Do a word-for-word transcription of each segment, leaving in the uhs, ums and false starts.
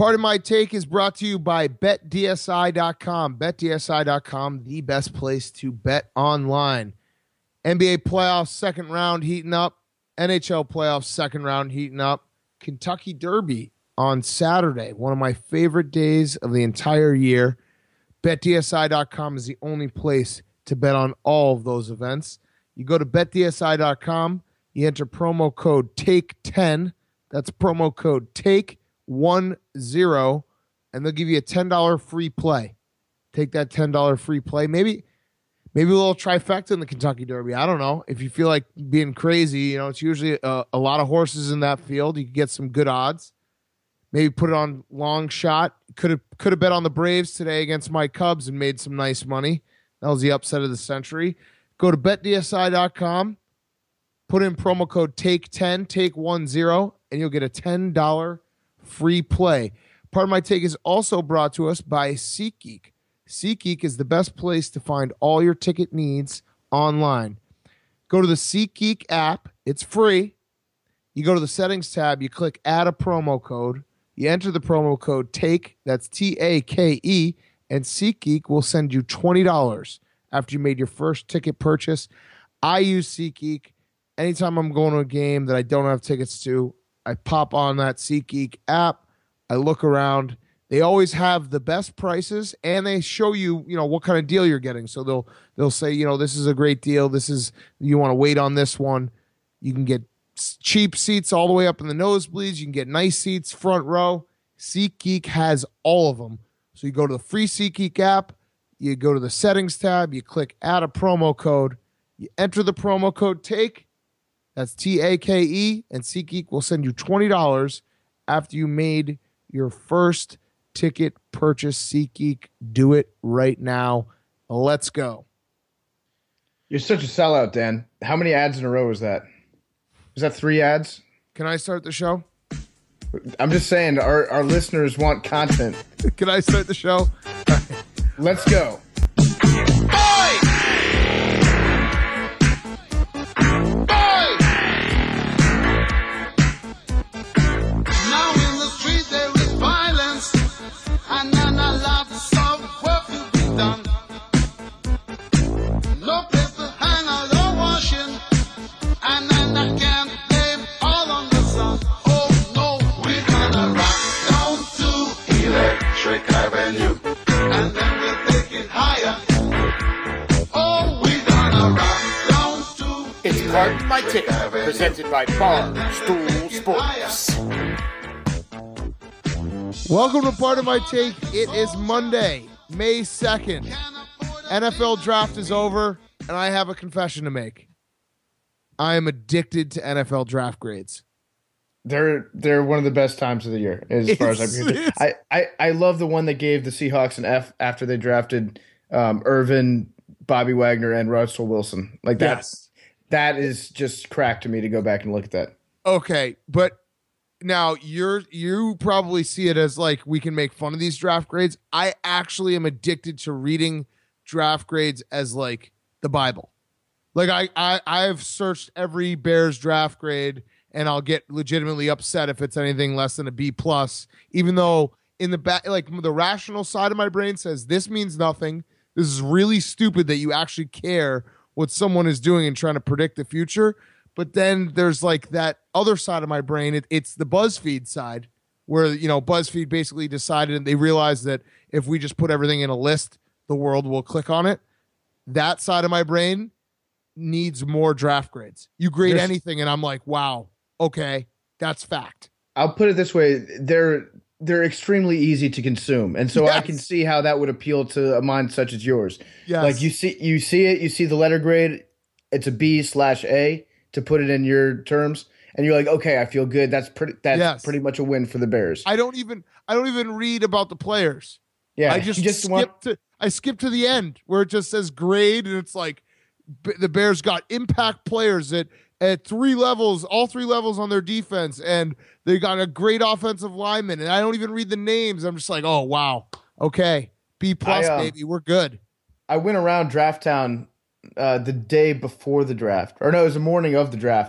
Part of my take is brought to you by bet D S I dot com. bet D S I dot com, the best place to bet online. N B A playoffs second round heating up. N H L playoffs second round heating up. Kentucky Derby on Saturday, one of my favorite days of the entire year. bet D S I dot com is the only place to bet on all of those events. You go to bet D S I dot com, you enter promo code take ten. That's promo code take ten, and they'll give you a ten dollars free play. Take that ten dollars free play. Maybe maybe a little trifecta in the Kentucky Derby. I don't know. If you feel like being crazy, you know, it's usually a, a lot of horses in that field. You can get some good odds. Maybe put it on long shot. Could have could have bet on the Braves today against my Cubs and made some nice money. That was the upset of the century. Go to bet D S I dot com, put in promo code take ten, take ten, and you'll get a ten dollars free play. Part of my take is also brought to us by SeatGeek. SeatGeek is the best place to find all your ticket needs online. Go to the SeatGeek app. It's free. You go to the settings tab. You click add a promo code. You enter the promo code TAKE. That's T A K E. And SeatGeek will send you twenty dollars after you made your first ticket purchase. I use SeatGeek. Anytime I'm going to a game that I don't have tickets to, I pop on that SeatGeek app. I look around. They always have the best prices, and they show you, you know, what kind of deal you're getting. So they'll they'll say, you know, this is a great deal. This is, you want to wait on this one. You can get cheap seats all the way up in the nosebleeds. You can get nice seats front row. SeatGeek has all of them. So you go to the free SeatGeek app. You go to the settings tab. You click add a promo code. You enter the promo code TAKE. That's T A K E, and SeatGeek will send you twenty dollars after you made your first ticket purchase. SeatGeek, do it right now. Let's go. You're such a sellout, Dan. How many ads in a row is that? Is that three ads? Can I start the show? I'm just saying, our, our listeners want content. Can I start the show? Let's go. Pardon my ticket, presented by Barstool Sports. Welcome to Part of My Take. It is Monday, May second. N F L draft is over, and I have a confession to make. I am addicted to N F L draft grades. They're they're one of the best times of the year, as it's, far as I'm concerned. I, I, I love the one that gave the Seahawks an F after they drafted um, Irvin, Bobby Wagner, and Russell Wilson. Like that's. Yes. That is just crack to me to go back and look at that. Okay, but now you're you probably see it as like we can make fun of these draft grades. I actually am addicted to reading draft grades as like the Bible. Like I I I've searched every Bears draft grade, and I'll get legitimately upset if it's anything less than a B plus, even though in the back, like the rational side of my brain says this means nothing. This is really stupid that you actually care what someone is doing and trying to predict the future. But then there's like that other side of my brain. It, it's the BuzzFeed side where, you know, BuzzFeed basically decided and they realized that if we just put everything in a list, the world will click on it. That side of my brain needs more draft grades. You grade There's, anything and I'm like, wow, okay, that's fact. I'll put it this way. They're, they're extremely easy to consume. And so yes. I can see how that would appeal to a mind such as yours. Yes. Like you see, you see it, you see the letter grade, it's a B slash A to put it in your terms. And you're like, okay, I feel good. That's pretty, that's yes. pretty much a win for the Bears. I don't even, I don't even read about the players. Yeah. I just, just skip want- to, I skip to the end where it just says grade. And it's like b- the Bears got impact players at, at three levels, all three levels on their defense. And they got a great offensive lineman. And I don't even read the names. I'm just like, oh, wow. Okay. B plus, uh, baby. We're good. I went around Draft Town uh, the day before the draft. Or no, it was the morning of the draft.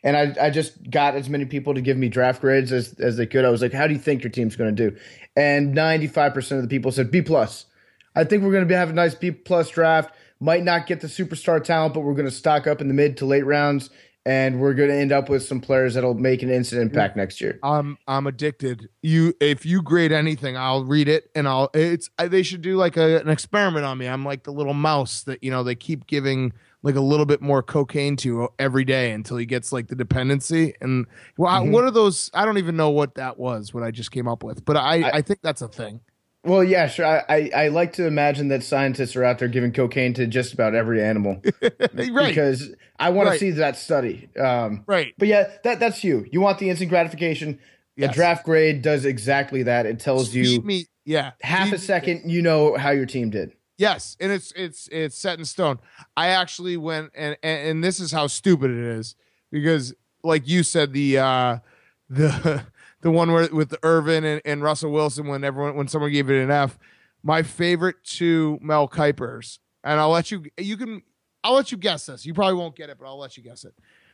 and I, I just got as many people to give me draft grades as, as they could. I was like, how do you think your team's going to do? And ninety-five percent of the people said B plus. I think we're going to be have a nice B plus draft. Might not get the superstar talent, but we're going to stock up in the mid to late rounds, and we're going to end up with some players that'll make an instant impact next year. I'm I'm addicted. You if you grade anything, I'll read it, and I'll it's they should do like a, an experiment on me. I'm like the little mouse that you know they keep giving like a little bit more cocaine to every day until he gets like the dependency. And well, mm-hmm. I, what are those? I don't even know what that was. What I just came up with, but I I, I think that's a thing. Well, yeah, sure. I, I, I like to imagine that scientists are out there giving cocaine to just about every animal, right? Because I want right. to see that study, um, right? But yeah, that that's you. You want the instant gratification. Yes. A draft grade does exactly that. It tells Feed you, me, yeah, half Feed a second, me. You know how your team did. Yes, and it's it's it's set in stone. I actually went and and, and this is how stupid it is because, like you said, the uh, the. The one where with the Irvin and, and Russell Wilson when everyone when someone gave it an F. My favorite two Mel Kipers, and I'll let you you can I'll let you guess this. You probably won't get it, but I'll let you guess it.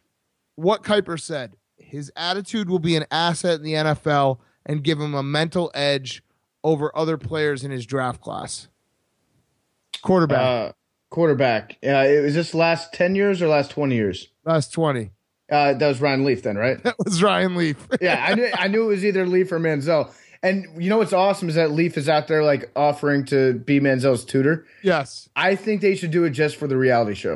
What Kiper said: his attitude will be an asset in the N F L and give him a mental edge over other players in his draft class. Quarterback. Uh, quarterback. Uh, it was this last ten years or last twenty years? Last twenty. Uh, that was Ryan Leaf then, right? That was Ryan Leaf. yeah, I knew I knew it was either Leaf or Manziel. And you know what's awesome is that Leaf is out there like offering to be Manziel's tutor. Yes. I think they should do it just for the reality show.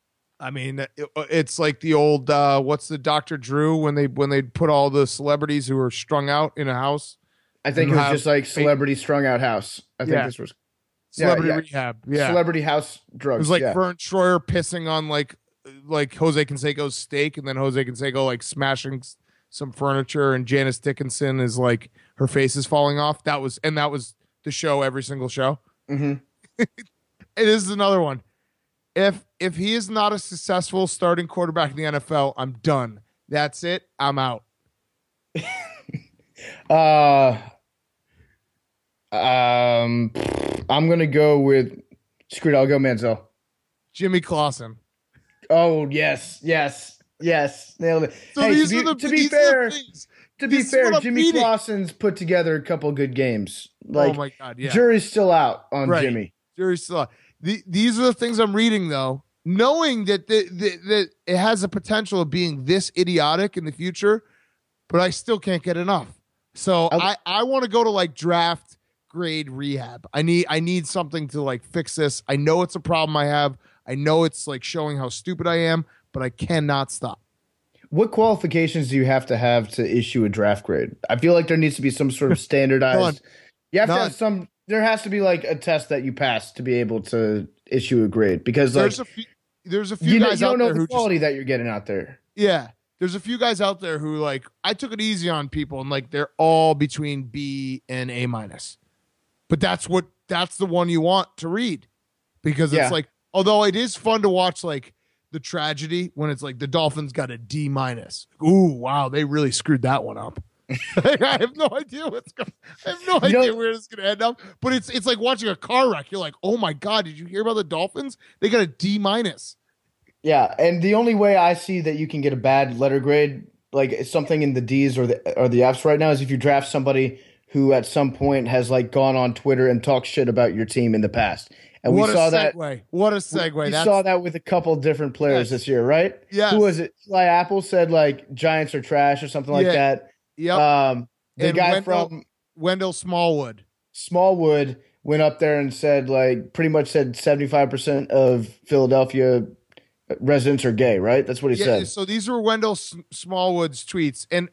I mean, it, it's like the old uh, what's the Doctor Drew when they when they put all the celebrities who are strung out in a house. I think it was just like Celebrity Strung Out House. I think yeah. this was Celebrity yeah, yeah. Rehab. Yeah. Celebrity House Drugs. It was like yeah. Vern Troyer pissing on like like Jose Canseco's steak, and then Jose Canseco like smashing some furniture, and Janice Dickinson is like her face is falling off. That was and that was the show every single show. Mm-hmm. It is another one. If if he is not a successful starting quarterback in the N F L, I'm done. That's it. I'm out. uh, um, I'm gonna go with screw it. I'll go Manziel. Jimmy Clausen. Oh yes, yes, yes, nailed it. So hey, these to be, are the, to be fair, to be this fair, Jimmy Clausen's put together a couple good games. Like, oh my god, yeah. Jury's still out on right. Jimmy. Jury's still out. The, these are the things I'm reading though, knowing that the, the, that it has a potential of being this idiotic in the future, but I still can't get enough. So I I, I want to go to like draft grade rehab. I need I need something to like fix this. I know it's a problem I have. I know it's like showing how stupid I am, but I cannot stop. What qualifications do you have to have to issue a draft grade? I feel like there needs to be some sort of standardized. You have None. to have some. There has to be like a test that you pass to be able to issue a grade because like there's a few, there's a few you, guys you don't out know there the who quality just, that you're getting out there. Yeah, there's a few guys out there who like I took it easy on people and like they're all between B and A minus, but that's what that's the one you want to read because it's yeah. like. Although it is fun to watch, like the tragedy when it's like the Dolphins got a D minus. Ooh, wow, they really screwed that one up. I have no idea what's going. I have no you idea know, where it's going to end up. But it's it's like watching a car wreck. You're like, oh my god, did you hear about the Dolphins? They got a D minus. Yeah, and the only way I see that you can get a bad letter grade, like something in the D's or the or the F's right now, is if you draft somebody who at some point has like gone on Twitter and talked shit about your team in the past. And what we saw a segue. that. What a segue. We That's, saw that with a couple different players yes. this year, right? Yeah. Who was it? Eli Apple said like Giants are trash or something like yeah. that. Yep. Um, the and guy Wendell, from Wendell Smallwood. Smallwood went up there and said like pretty much said seventy-five percent of Philadelphia residents are gay, right? That's what he yeah, said. So these were Wendell S- Smallwood's tweets. And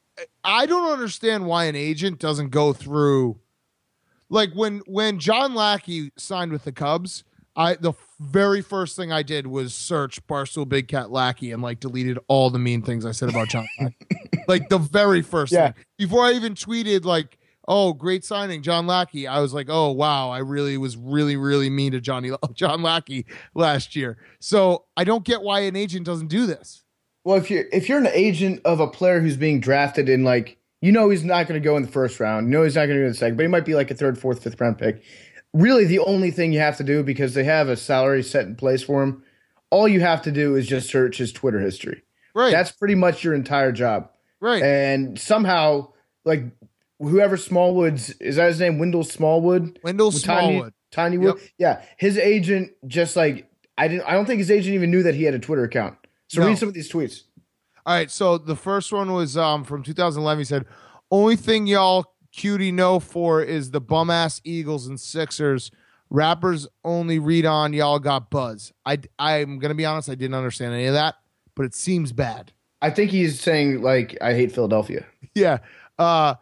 I don't understand why an agent doesn't go through. Like when when John Lackey signed with the Cubs, I the very first thing I did was search Barstool Big Cat Lackey and like deleted all the mean things I said about John Lackey. Like the very first yeah. thing. Before I even tweeted like, oh, great signing, John Lackey, I was like, oh wow, I really was really, really mean to Johnny John Lackey last year. So I don't get why an agent doesn't do this. Well, if you're if you're an agent of a player who's being drafted in like you know he's not going to go in the first round. You know he's not going to go in the second, but he might be like a third, fourth, fifth round pick. Really, the only thing you have to do, because they have a salary set in place for him, all you have to do is just search his Twitter history. Right. That's pretty much your entire job. Right. And somehow, like, whoever Smallwood's, is that his name? Wendell Smallwood? Wendell Tiny, Smallwood. Tiny Wood? Yep. Yeah. His agent just, like, I didn't. I don't think his agent even knew that he had a Twitter account. So No. read some of these tweets. All right. So the first one was um, from two thousand eleven. He said, only thing y'all cutie know for is the bum ass Eagles and Sixers. Rappers only read on y'all got buzz. I, I'm going to be honest. I didn't understand any of that, but it seems bad. I think he's saying, like, I hate Philadelphia. Yeah. Uh,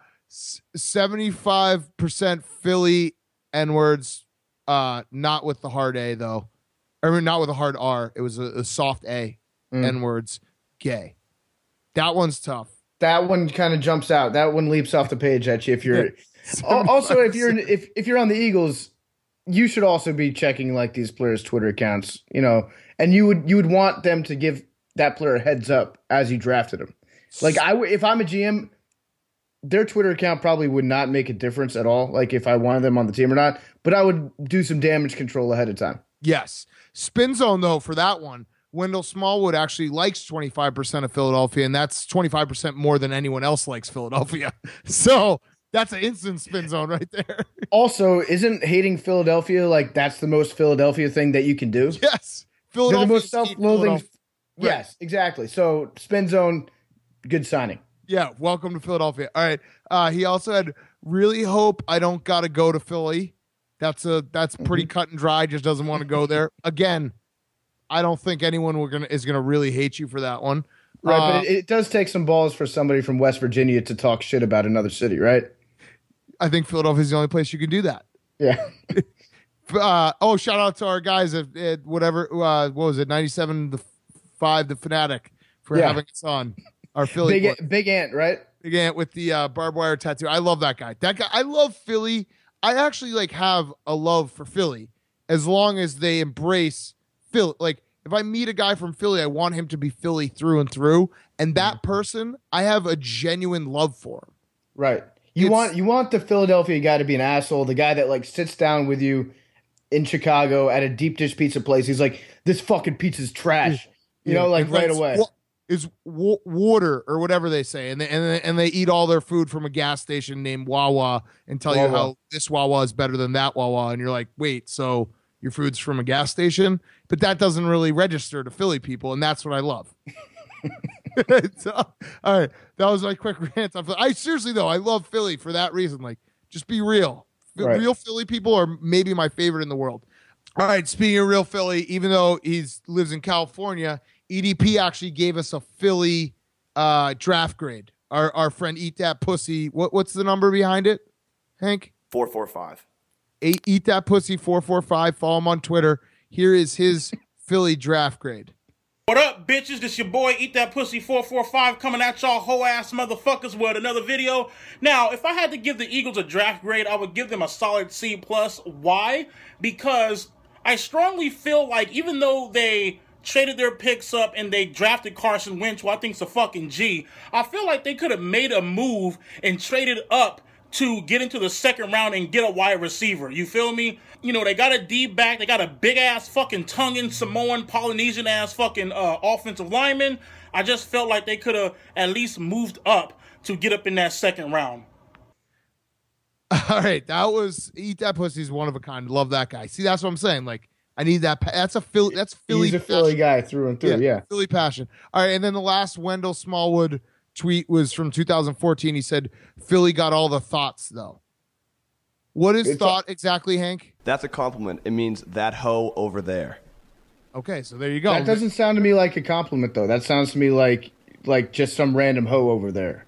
seventy-five percent Philly N-words, uh, not with the hard A, though. I mean, not with a hard R. It was a, a soft A. Mm. N-words, gay. That one's tough. That one kind of jumps out. That one leaps off the page at you. If you're also if you're if if you're on the Eagles, you should also be checking like these players' Twitter accounts. You know, and you would you would want them to give that player a heads up as you drafted him. Like I w- if I'm a G M, their Twitter account probably would not make a difference at all. Like if I wanted them on the team or not, but I would do some damage control ahead of time. Yes. Spin zone, though, for that one, Wendell Smallwood actually likes twenty-five percent of Philadelphia, and that's twenty-five percent more than anyone else likes Philadelphia. So that's an instant spin zone right there. Also, isn't hating Philadelphia like that's the most Philadelphia thing that you can do? Yes. Philadelphia. They're the most self-loathing. Right. Yes, exactly. So spin zone, good signing. Yeah, welcome to Philadelphia. All right. Uh, he also had, really hope I don't got to go to Philly. That's a that's pretty mm-hmm. cut and dry. Just doesn't want to go there again. I don't think anyone we're gonna is gonna really hate you for that one, right? Uh, but it, it does take some balls for somebody from West Virginia to talk shit about another city, right? I think Philadelphia is the only place you can do that. Yeah. uh, oh, shout out to our guys at, at whatever. Uh, what was it? ninety-seven the five, the Fanatic for yeah. having us on our Philly. Big, big Ant, right? Big Ant with the uh, barbed wire tattoo. I love that guy. That guy. I love Philly. I actually like have a love for Philly as long as they embrace Philly. Like if I meet a guy from Philly, I want him to be Philly through and through. And that person, I have a genuine love for him. Right. You it's, want you want the Philadelphia guy to be an asshole, the guy that like sits down with you in Chicago at a deep dish pizza place. He's like, this fucking pizza's trash. You yeah, know, like right away. Well, is w- water or whatever they say, and they, and they, and they eat all their food from a gas station named Wawa and tell Wawa. you how this Wawa is better than that Wawa, and you're like, wait, so your food's from a gas station? But that doesn't really register to Philly people, and that's what I love. So, all right, that was my quick rant. I seriously though, I love Philly for that reason. Like, just be real. Right. Real Philly people are maybe my favorite in the world. All right, speaking of real Philly, even though he lives in California, E D P actually gave us a Philly uh, draft grade. Our our friend Eat That Pussy. What what's the number behind it, Hank? Four four five. Eight, Eat That Pussy four four five. Follow him on Twitter. Here is his Philly draft grade. What up, bitches? This your boy Eat That Pussy four four five coming at y'all hoe ass motherfuckers with another video. Now, if I had to give the Eagles a draft grade, I would give them a solid C plus. Why? Because I strongly feel like even though they traded their picks up and they drafted Carson Wentz, who I think's a fucking G, I feel like they could have made a move and traded up to get into the second round and get a wide receiver. You feel me? You know, they got a D back. They got a big-ass fucking tonguing Samoan, Polynesian-ass fucking uh, offensive lineman. I just felt like they could have at least moved up to get up in that second round. All right, that was Eat That Pussy's one of a kind. Love that guy. See, that's what I'm saying. Like, I need that. Pa- that's a Philly. That's Philly. He's a Philly passion. guy through and through. Yeah, yeah, Philly passion. All right, and then the last Wendell Smallwood tweet was from two thousand fourteen. He said, "Philly got all the thoughts, though." What is it's thought a- exactly, Hank? That's a compliment. It means that hoe over there. Okay, so there you go. That doesn't sound to me like a compliment, though. That sounds to me like like just some random hoe over there.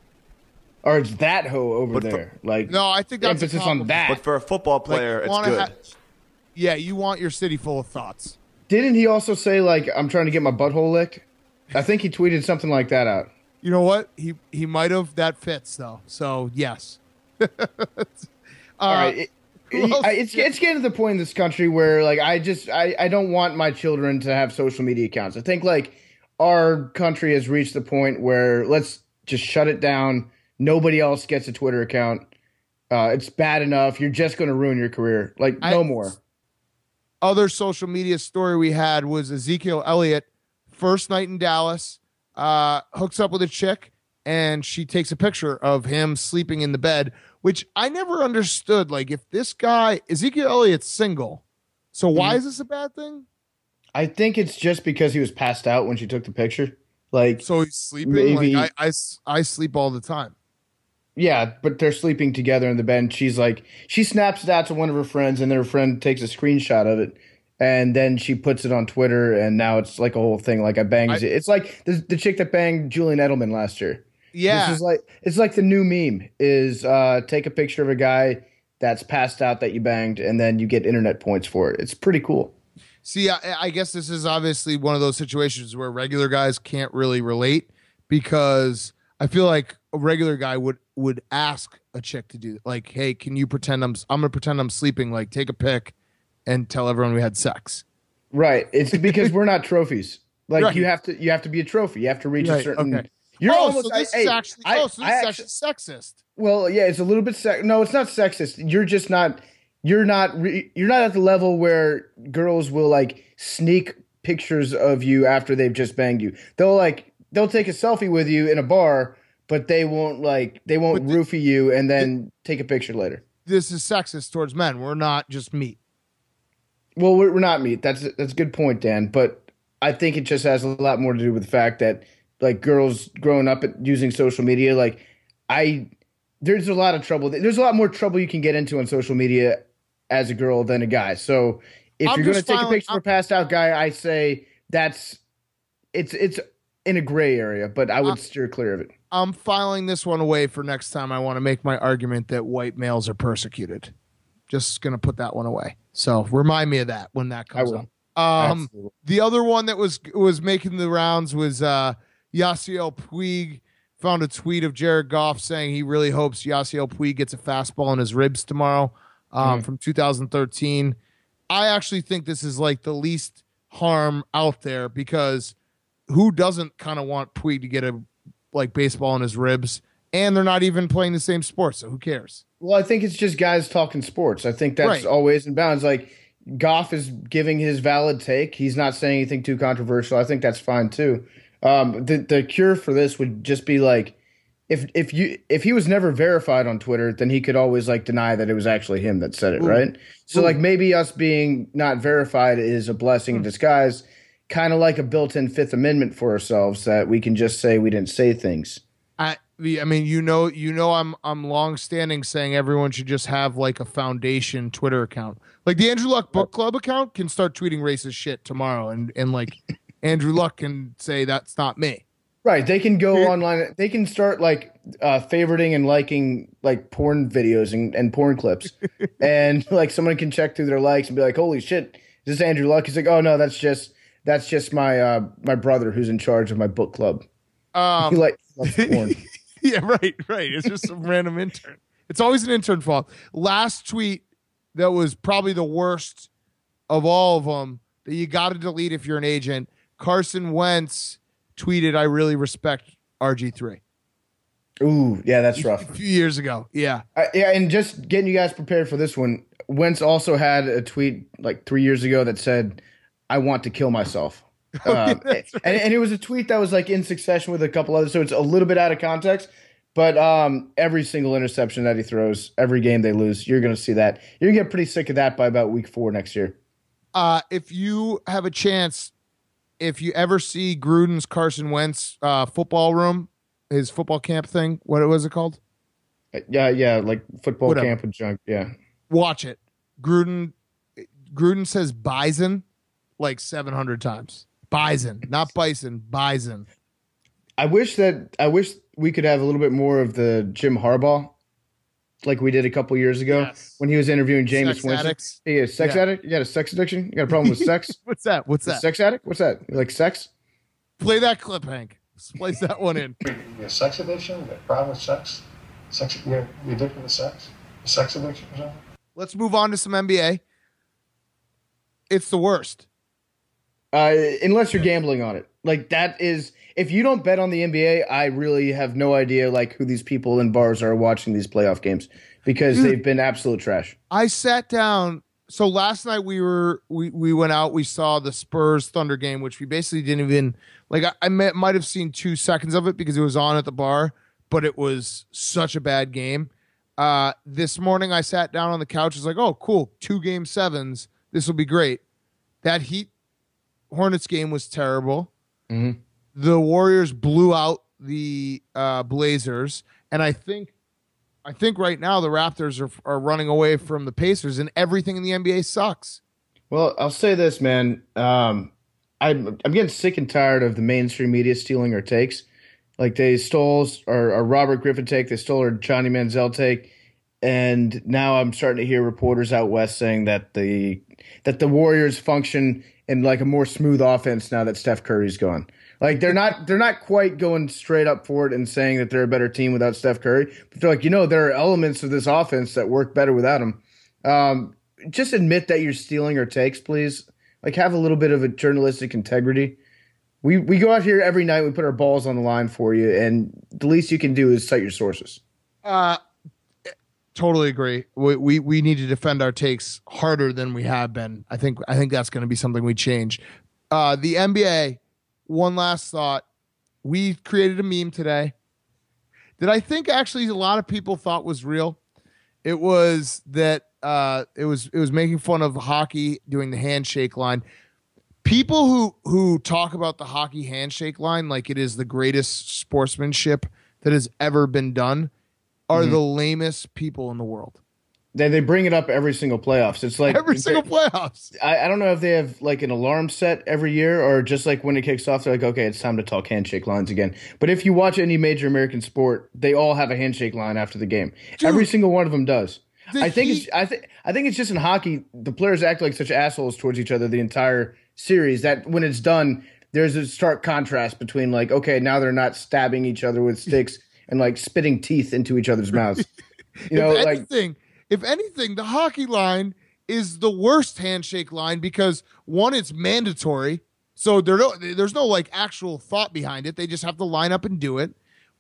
Or it's that hoe over but there. For, like no, I think that's emphasis on that. But for a football player, like, it's good. Ha- yeah, you want your city full of thoughts. Didn't he also say, like, I'm trying to get my butthole licked? I think he tweeted something like that out. You know what? He he might have. That fits, though. So, yes. uh, All right. It, it, it's it's getting to the point in this country where, like, I just I, I don't want my children to have social media accounts. I think, like, our country has reached the point where let's just shut it down. Nobody else gets a Twitter account. Uh, it's bad enough. You're just going to ruin your career. Like, no I, more. Other social media story we had was Ezekiel Elliott, first night in Dallas. uh, hooks up with a chick, and she takes a picture of him sleeping in the bed, which I never understood. Like, if this guy, Ezekiel Elliott's single, so why is this a bad thing? I think it's just because he was passed out when she took the picture. Like, so he's sleeping. Maybe, like I, I, I sleep all the time. Yeah, but they're sleeping together in the bed. And she's like, she snaps it out to one of her friends, and their friend takes a screenshot of it, and then she puts it on Twitter, and now it's like a whole thing. Like I banged. I, it's like the, the chick that banged Julian Edelman last year. Yeah, this is like it's like the new meme is uh, take a picture of a guy that's passed out that you banged, and then you get internet points for it. It's pretty cool. See, I, I guess this is obviously one of those situations where regular guys can't really relate, because I feel like a regular guy would would ask a chick to do, like, hey, can you pretend I'm I'm gonna pretend I'm sleeping, like take a pic and tell everyone we had sex. Right. It's because we're not trophies. Like right. you have to you have to be a trophy. You have to reach right. a certain okay. You're oh, almost so this I, is hey, actually I, oh, so this I is actually, actually sexist. Well, yeah, it's a little bit sex. No, it's not sexist. You're just not. You're not. Re- you're not at the level where girls will like sneak pictures of you after they've just banged you. They'll like they'll take a selfie with you in a bar, but they won't like they won't but roofie you and then th- take a picture later. This is sexist towards men. We're not just meat. Well, we're, we're not meat. That's that's a good point, Dan. But I think it just has a lot more to do with the fact that like girls growing up at, using social media, like I. There's a lot of trouble. There's a lot more trouble you can get into on social media as a girl than a guy. So if I'm you're going to take a picture I'm, of a passed out guy, I say that's it's it's in a gray area, but I would I'm, steer clear of it. I'm filing this one away for next time I want to make my argument that white males are persecuted. Just going to put that one away. So remind me of that when that comes up. Um, Absolutely. The other one that was was making the rounds was uh, Yasiel Puig. Found a tweet of Jared Goff saying he really hopes Yasiel Puig gets a fastball in his ribs tomorrow um, mm. from two thousand thirteen. I actually think this is like the least harm out there, because who doesn't kind of want Puig to get a like baseball in his ribs? And they're not even playing the same sport, so who cares? Well, I think it's just guys talking sports. I think that's right. Always in bounds. Like Goff is giving his valid take. He's not saying anything too controversial. I think that's fine too. Um, the the cure for this would just be like, if if you if he was never verified on Twitter, then he could always like deny that it was actually him that said it, Ooh. right? So Ooh. like maybe us being not verified is a blessing in disguise, kind of like a built-in Fifth Amendment for ourselves that we can just say we didn't say things. I I mean, you know, you know, I'm I'm long-standing saying everyone should just have like a foundation Twitter account, like the Andrew Luck Book Club account can start tweeting racist shit tomorrow, and and like. Andrew Luck can say that's not me. Right. They can go Here. online. They can start like uh, favoriting and liking like porn videos and, and porn clips. And like someone can check through their likes and be like, holy shit, is this Andrew Luck? He's like, oh no, that's just that's just my uh, my brother who's in charge of my book club. Um, he like loves porn. Yeah, right, right. It's just some random intern. It's always an intern fault. Last tweet that was probably the worst of all of them that you got to delete if you're an agent. Carson Wentz tweeted, I really respect R G three. Ooh, yeah, that's rough. A few years ago, yeah. Uh, yeah, and just getting you guys prepared for this one, Wentz also had a tweet like three years ago that said, I want to kill myself. Oh, yeah, um, right. and, and it was a tweet that was like in succession with a couple others, so it's a little bit out of context. But um, every single interception that he throws, every game they lose, you're going to see that. You're going to get pretty sick of that by about week four next year. Uh, if you have a chance, if you ever see Gruden's Carson Wentz uh, football room, his football camp thing, what was it called? Yeah, yeah, like football Whatever. camp with junk. Yeah, watch it. Gruden, Gruden says bison like seven hundred times. Bison, not bison. Bison. I wish that I wish we could have a little bit more of the Jim Harbaugh, like we did a couple years ago yes. when he was interviewing Jameis sex Winston. Addicts. He is sex yeah. addict. You got a sex addiction? You got a problem with sex? What's that? What's that? A sex addict? What's that? You like sex? Play that clip, Hank. Splice that one in. A sex addiction? A problem with sex? Sex? You're addicted to sex? A sex addiction or something? Let's move on to some N B A. It's the worst. Uh, unless you're gambling on it. Like that is, if you don't bet on the N B A, I really have no idea like who these people in bars are watching these playoff games because Dude, they've been absolute trash. I sat down so last night we were we we went out. We saw the Spurs Thunder game, which we basically didn't even like. I, I may, might have seen two seconds of it because it was on at the bar, but it was such a bad game. Uh, this morning I sat down on the couch. I was like, oh, cool, two game sevens. This will be great. That Heat Hornets game was terrible. Mm-hmm. The Warriors blew out the uh, Blazers, and I think. I think right now the Raptors are are running away from the Pacers, and everything in the N B A sucks. Well, I'll say this, man. Um, I'm I'm getting sick and tired of the mainstream media stealing our takes. Like they stole our, our Robert Griffin take, they stole our Johnny Manziel take, and now I'm starting to hear reporters out west saying that the that the Warriors function in like a more smooth offense now that Steph Curry's gone. Like they're not they're not quite going straight up for it and saying that they're a better team without Steph Curry. But they're like, you know, there are elements of this offense that work better without him. Um, just admit that you're stealing our takes, please. Like have a little bit of a journalistic integrity. We we go out here every night, we put our balls on the line for you, and the least you can do is cite your sources. Uh totally agree. We we we need to defend our takes harder than we have been. I think I think that's going to be something we change. Uh, the N B A. One last thought. We created a meme today that I think actually a lot of people thought was real. It was that uh, it was it was making fun of hockey doing the handshake line. People who who talk about the hockey handshake line like it is the greatest sportsmanship that has ever been done are mm-hmm. the lamest people in the world. They they bring it up every single playoffs. It's like every single playoffs. I, I don't know if they have like an alarm set every year or just like when it kicks off, they're like, okay, it's time to talk handshake lines again. But if you watch any major American sport, they all have a handshake line after the game. Dude, every single one of them does. I think heat- it's I think I think it's just in hockey, the players act like such assholes towards each other the entire series that when it's done, there's a stark contrast between like, okay, now they're not stabbing each other with sticks and like spitting teeth into each other's mouths. You know, if like anything, if anything, the hockey line is the worst handshake line because one, it's mandatory. So there no, there's no like actual thought behind it. They just have to line up and do it.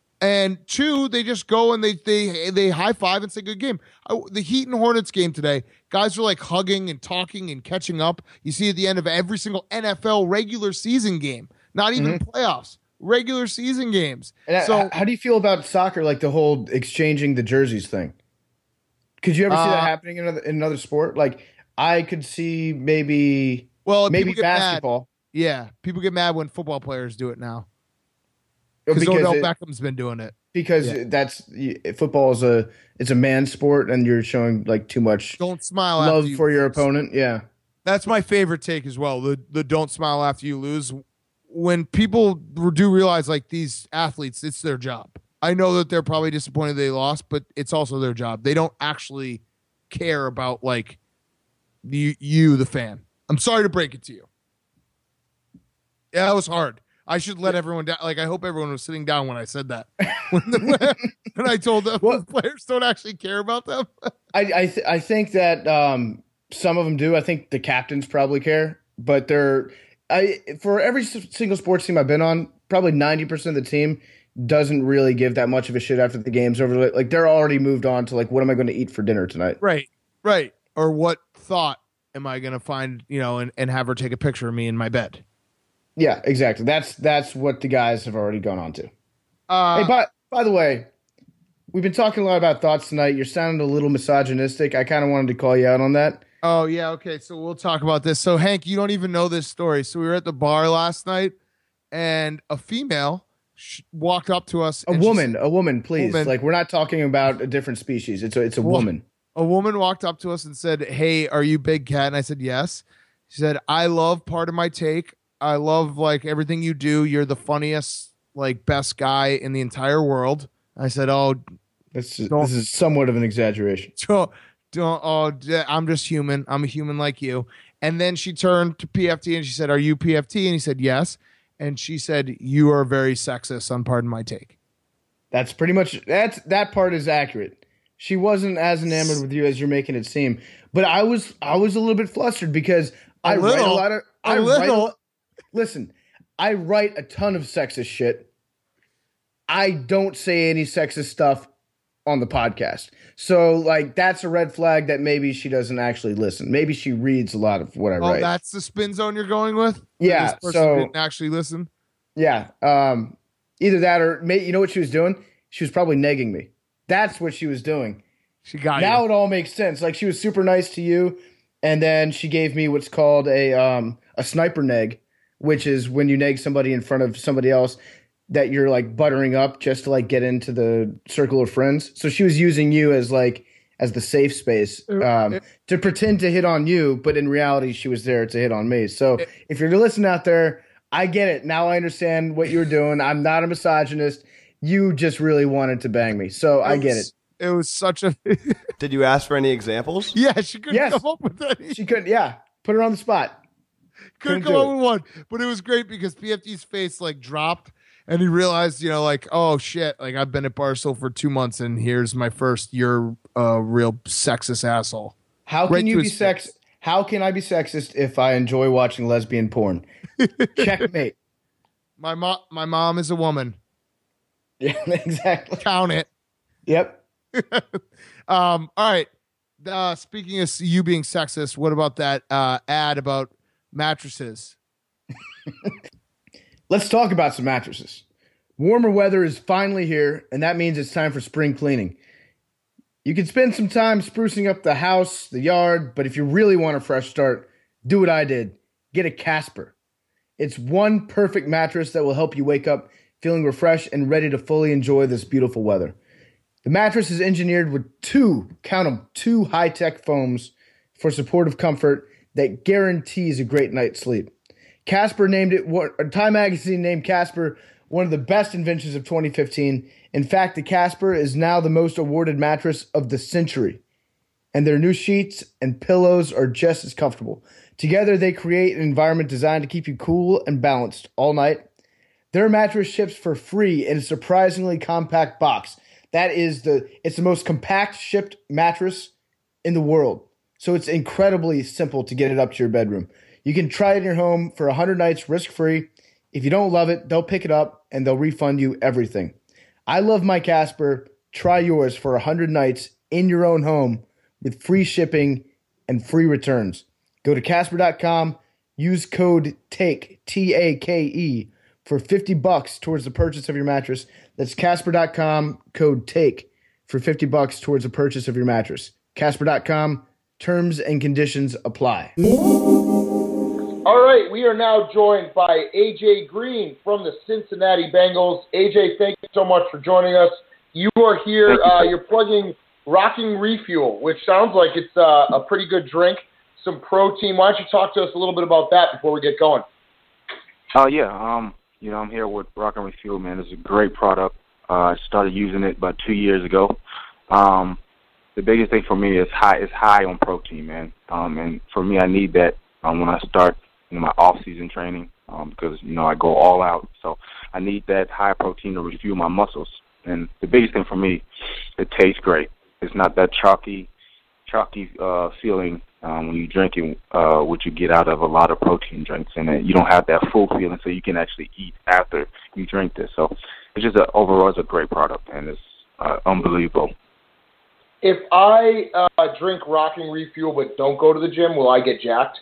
And two, they just go and they they they high five and say good game. I, the Heat and Hornets game today, guys are like hugging and talking and catching up. You see at the end of every single N F L regular season game, not even mm-hmm. playoffs, regular season games. And so how do you feel about soccer, like the whole exchanging the jerseys thing? Could you ever see uh, that happening in another, in another sport? Like I could see maybe well maybe basketball. Mad. Yeah, people get mad when football players do it now. Because Odell it, Beckham's been doing it. Because yeah. that's football is a it's a man sport, and you're showing like too much. Don't smile love after you for lose. Your opponent. Yeah, that's my favorite take as well. The the don't smile after you lose. When people do realize like these athletes, it's their job. I know that they're probably disappointed they lost, but it's also their job. They don't actually care about like you, you the fan. I'm sorry to break it to you. Yeah, that was hard. I should let everyone down. Like, I hope everyone was sitting down when I said that. when, the, when I told them well, players don't actually care about them. I I, th- I think that um, some of them do. I think the captains probably care, but they're I for every single sports team I've been on, probably ninety percent of the team doesn't really give that much of a shit after the game's over. Like they're already moved on to like, what am I going to eat for dinner tonight? Right, right. Or what thought am I going to find, you know, and, and have her take a picture of me in my bed? Yeah, exactly. That's that's what the guys have already gone on to. Uh, hey, by, by the way, we've been talking a lot about thoughts tonight. You're sounding a little misogynistic. I kind of wanted to call you out on that. Oh, yeah, okay. So we'll talk about this. So, Hank, you don't even know this story. So we were at the bar last night, and a female walked up to us. A woman, said, a woman, please. Woman. Like, we're not talking about a different species. It's a, it's a well, woman. A woman walked up to us and said, hey, are you Big Cat? And I said, yes. She said, I love Part of My Take. I love, like, everything you do. You're the funniest, like, best guy in the entire world. I said, oh. This is, this is somewhat of an exaggeration. Don't, don't, oh, I'm just human. I'm a human like you. And then she turned to P F T and she said, are you P F T? And he said, yes. And she said, you are very sexist on Pardon My Take. That's pretty much, that's, that part is accurate. She wasn't as enamored with you as you're making it seem. But I was, I was a little bit flustered because a I little, write a lot of, a I little. Write a, listen, I write a ton of sexist shit. I don't say any sexist stuff on the podcast. So, like, that's a red flag that maybe she doesn't actually listen. Maybe she reads a lot of what I oh, write. Oh, that's the spin zone you're going with? Yeah. This person so didn't actually listen? Yeah. Um, either that or, may, you know what she was doing? She was probably negging me. That's what she was doing. She got now you. It all makes sense. Like, she was super nice to you, and then she gave me what's called a um, a sniper neg, which is when you neg somebody in front of somebody else that you're like buttering up just to like get into the circle of friends. So she was using you as like as the safe space um, to pretend to hit on you, but in reality she was there to hit on me. So if you're listening out there, I get it. Now I understand what you're doing. I'm not a misogynist. You just really wanted to bang me. So I get it. It was such a Did you ask for any examples? Yeah, she couldn't yes. come up with any. She couldn't, yeah. Put her on the spot. Couldn't, couldn't come up with one. But it was great because P F T's face like dropped. And he realized, you know, like, oh, shit, like, I've been at Barstool for two months, and here's my first, you're a real sexist asshole. How can right you be sexist? How can I be sexist if I enjoy watching lesbian porn? Checkmate. My, mo- my mom is a woman. Yeah, exactly. Count it. Yep. um. All right. Uh, speaking of you being sexist, what about that uh, ad about mattresses? Let's talk about some mattresses. Warmer weather is finally here, and that means it's time for spring cleaning. You can spend some time sprucing up the house, the yard, but if you really want a fresh start, do what I did. Get a Casper. It's one perfect mattress that will help you wake up feeling refreshed and ready to fully enjoy this beautiful weather. The mattress is engineered with two, count them, two high-tech foams for supportive comfort that guarantees a great night's sleep. Casper named it, Time Magazine named Casper one of the best inventions of twenty fifteen. In fact, the Casper is now the most awarded mattress of the century. And their new sheets and pillows are just as comfortable. Together, they create an environment designed to keep you cool and balanced all night. Their mattress ships for free in a surprisingly compact box. That is the, it's the most compact shipped mattress in the world. So it's incredibly simple to get it up to your bedroom. You can try it in your home for one hundred nights risk-free. If you don't love it, they'll pick it up and they'll refund you everything. I love my Casper. Try yours for one hundred nights in your own home with free shipping and free returns. Go to Casper dot com, use code TAKE, T A K E, for fifty bucks towards the purchase of your mattress. That's Casper dot com, code TAKE, for fifty bucks towards the purchase of your mattress. Casper dot com, terms and conditions apply. All right, we are now joined by A J Green from the Cincinnati Bengals. A J, thank you so much for joining us. You are here. You. Uh, you're plugging Rocking Refuel, which sounds like it's uh, a pretty good drink, some protein. Why don't you talk to us a little bit about that before we get going? Oh, uh, yeah. Um, you know, I'm here with Rocking Refuel, man. It's a great product. Uh, I started using it about two years ago. Um, the biggest thing for me is high, it's high on protein, man. Um, and for me, I need that um, when I start you know, my off-season training um, because, you know, I go all out. So I need that high protein to refuel my muscles. And the biggest thing for me, it tastes great. It's not that chalky, chalky uh, feeling um, when you drink it, uh, what you get out of a lot of protein drinks. And then you don't have that full feeling so you can actually eat after you drink this. So it's just a, overall, it's a great product, and it's uh, unbelievable. If I uh, drink Rocking Refuel but don't go to the gym, will I get jacked?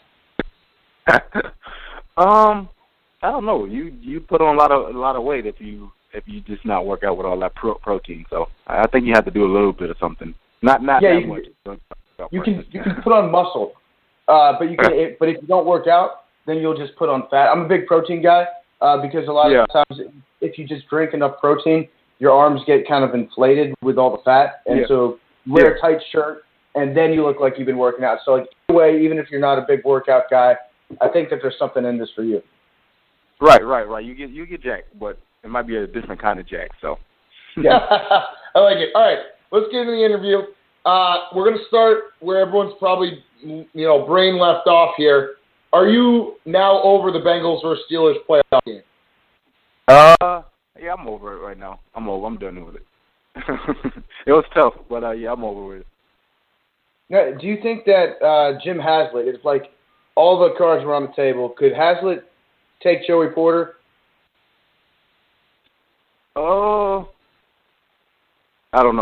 um, I don't know. You you put on a lot of a lot of weight if you if you just not work out with all that pro- protein. So I think you have to do a little bit of something. Not not yeah, that you, much. You can you can put on muscle, uh, but you can. It, but if you don't work out, then you'll just put on fat. I'm a big protein guy uh, because a lot yeah. of times if you just drink enough protein, your arms get kind of inflated with all the fat, and yeah. so wear yeah. a tight shirt, and then you look like you've been working out. So like either way, even if you're not a big workout guy, I think that there's something in this for you. Right, right, right. You get you get jacked, but it might be a different kind of jack. So, yeah, I like it. All right, let's get into the interview. Uh, we're gonna start where everyone's probably you know brain left off here. Are you now over the Bengals versus Steelers playoff game? Uh, yeah, I'm over it right now. I'm over. I'm done with it. It was tough, but uh, yeah, I'm over with it. Now, do you think that uh, Jim Haslett is like? All the cards were on the table. Could Haslett take Joey Porter? Oh, uh, I don't know.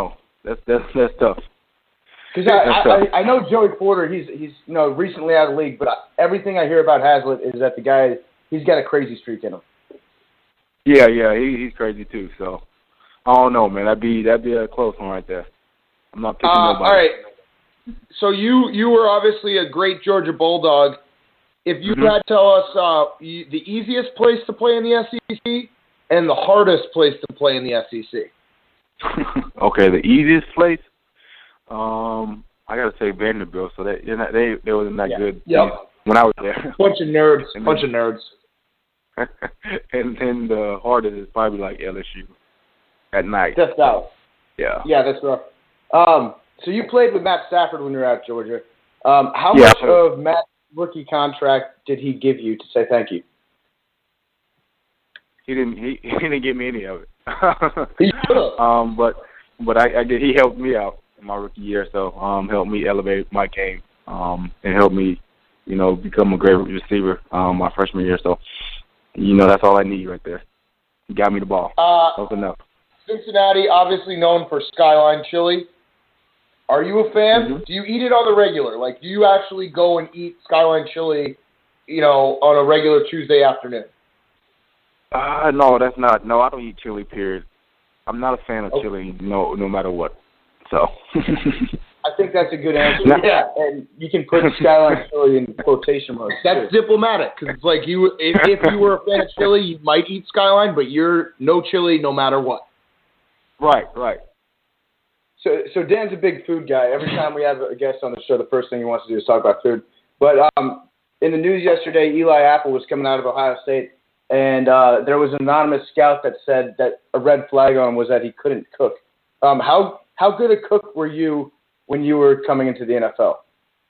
that's that's that's tough. Because I, I I know Joey Porter, he's he's you know recently out of the league, but I, everything I hear about Hazlitt is that the guy he's got a crazy streak in him. Yeah, yeah, he, he's crazy too. So I don't know, man. That'd be that'd be a close one right there. I'm not picking uh, nobody. All right. So you you were obviously a great Georgia Bulldog. If you Mm-hmm. had to tell us uh, the easiest place to play in the S E C and the hardest place to play in the S E C. Okay, the easiest place. Um, I gotta say Vanderbilt. So they they're not, they they wasn't that Yeah. good Yep. when I was there. Bunch of nerds. And Bunch then- of nerds. and then the hardest is probably like L S U at night. That's out. Yeah. Yeah, that's rough. Um, so you played with Matt Stafford when you were at Georgia. Um, how Yeah. much of Matt's rookie contract did he give you to say thank you? He didn't he, he didn't give me any of it. He should've. um, but but I, I did. He helped me out in my rookie year, so um, helped me elevate my game, um, and helped me, you know, become a great receiver um, my freshman year. So, you know, that's all I need right there. He got me the ball. Uh, That was enough. Cincinnati, obviously known for Skyline Chili. Are you a fan? Mhm. Do you eat it on the regular? Like, do you actually go and eat Skyline Chili, you know, on a regular Tuesday afternoon? Uh, no, that's not. No, I don't eat chili. Period. I'm not a fan of Okay. chili. No, no matter what. So. I think that's a good answer. Nah. Yeah, and you can put Skyline Chili in quotation marks. That's diplomatic, because it's like you, if, if you were a fan of chili, you might eat Skyline, but you're no chili no matter what. Right, right. So, so Dan's a big food guy. Every time we have a guest on the show, the first thing he wants to do is talk about food. But um, in the news yesterday, Eli Apple was coming out of Ohio State, and uh, there was an anonymous scout that said that a red flag on him was that he couldn't cook. Um, how how good a cook were you when you were coming into the N F L?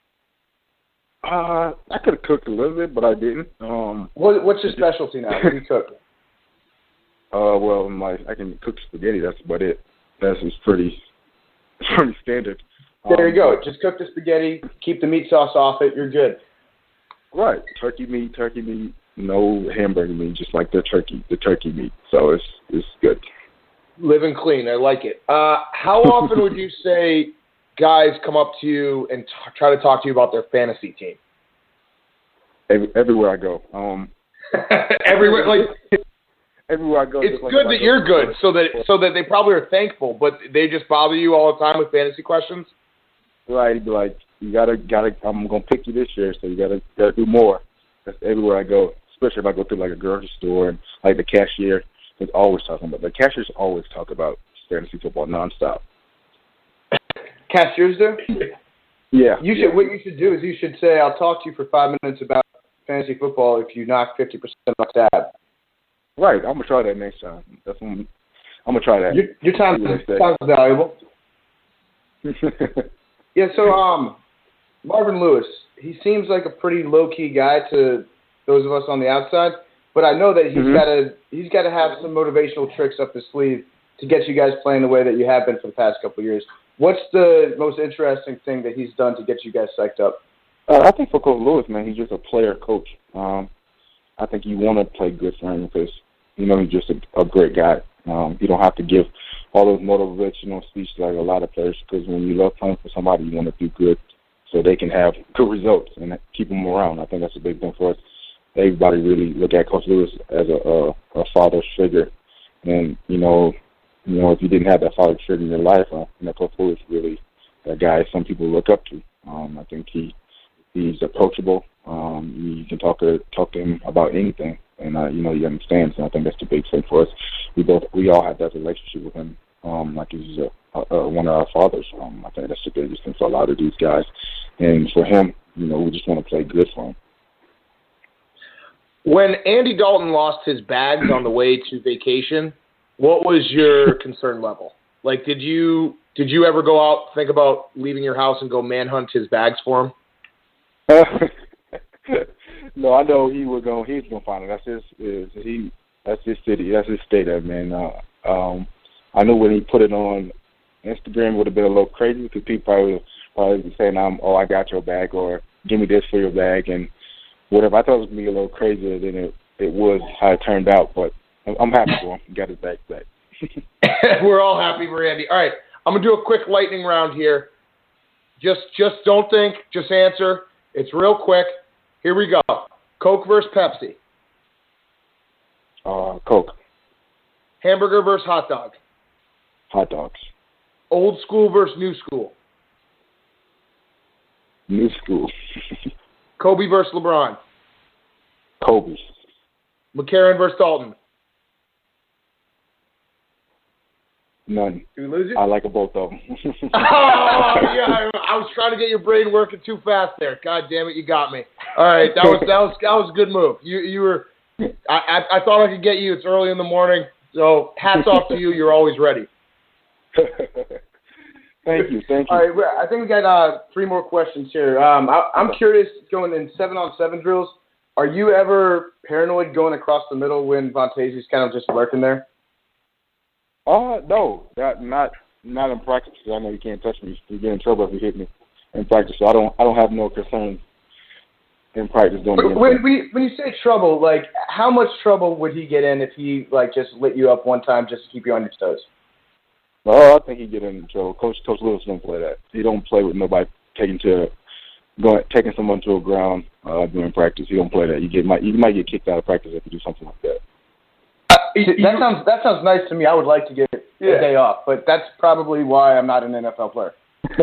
Uh, I could have cooked a little bit, but I didn't. Um, What, what's your specialty now? What do you cook? uh, well, my I can cook spaghetti. That's about it. That's just pretty, pretty standard. There Um, you go. Just cook the spaghetti, keep the meat sauce off it. You're good. Right, turkey meat, turkey meat, no hamburger meat, just like the turkey, the turkey meat. So it's it's good. Living clean, I like it. Uh, how often would you say guys come up to you and t- try to talk to you about their fantasy team? Every, everywhere I go, um, Everywhere, like everywhere I go. it's just like good if I that go- you're good, so that so that they probably are thankful, but they just bother you all the time with fantasy questions. Right, he'd be like, you gotta, gotta. I'm gonna pick you this year, so you gotta, gotta do more. That's everywhere I go, especially if I go through like a grocery store and like the cashier is always talking about. The cashiers always talk about fantasy football nonstop. Cashiers do? Yeah, You should. yeah. What you should do is you should say, "I'll talk to you for five minutes about fantasy football if you knock fifty percent off tab." Right, I'm gonna try that next time. That's when I'm, I'm gonna try that. Your, your time See what they say. sounds valuable. Yeah. So, um, Marvin Lewis, he seems like a pretty low key guy to those of us on the outside, but I know that he's Mhm. got to he's got to have some motivational tricks up his sleeve to get you guys playing the way that you have been for the past couple of years. What's the most interesting thing that he's done to get you guys psyched up? Uh, I think for Coach Lewis, man, he's just a player coach. Um, I think you want to play good for him because, you know, he's just a, a great guy. Um, you don't have to give all those motivational speeches like a lot of players because when you love playing for somebody, you want to do good so they can have good results and keep them around. I think that's a big thing for us. Everybody really look at Coach Lewis as a, a, a father figure. And, you know, you know, if you didn't have that father figure in your life, uh, you know, Coach Lewis really that guy some people look up to. Um, I think he he's approachable. Um, you can talk to talk to him about anything, and uh, you know he understands. And I think that's the big thing for us. We both we all have that relationship with him, um, like he's a, a, a, one of our fathers. Um, I think that's the biggest thing for a lot of these guys, and for him, you know, we just want to play good for him. When Andy Dalton lost his bags on the way to vacation, what was your concern level? Like, did you did you ever go out, think about leaving your house and go manhunt his bags for him? No, I know he was going. He's gonna find it. That's his. Is he? That's his city. That's his state. I mean, uh, um, I knew when he put it on Instagram, it would have been a little crazy because people probably would probably be saying, "Um, oh, I got your bag," or "Give me this for your bag," and whatever. I thought it was gonna be a little crazier than it it was how it turned out, but I'm happy for him. He got his bag back. We're all happy for Andy. All right. I'm gonna do a quick lightning round here. Just, just don't think. Just answer. It's real quick. Here we go. Coke versus Pepsi. Uh, Coke. Hamburger versus hot dog. Hot dogs. Old school versus new school. New school. Kobe versus LeBron. Kobe. McCarron versus Dalton. None. Did we lose you? I like both of them. Oh, yeah. I, I was trying to get your brain working too fast there. God damn it, you got me. All right, that was that was that was a good move. You you were. I, I I thought I could get you. It's early in the morning, so hats off to you. You're always ready. Thank you, thank you. All right, well, I think we got uh, three more questions here. Um, I, I'm curious, going in seven-on-seven drills, are you ever paranoid going across the middle when Vontae's kind of just lurking there? Uh, no, that not not in practice. Because I know you can't touch me. You get in trouble if you hit me in practice. So I don't I don't have no concerns in practice doing it. When, when, you, when you say trouble, like how much trouble would he get in if he like just lit you up one time just to keep you on your toes? Oh, I think he get in trouble. Coach Coach Lewis don't play that. He don't play with nobody taking to going taking someone to a ground uh, during practice. He don't play that. You get might you might get kicked out of practice if you do something like that. Uh, that sounds that sounds nice to me. I would like to get yeah. a day off, but that's probably why I'm not an N F L player.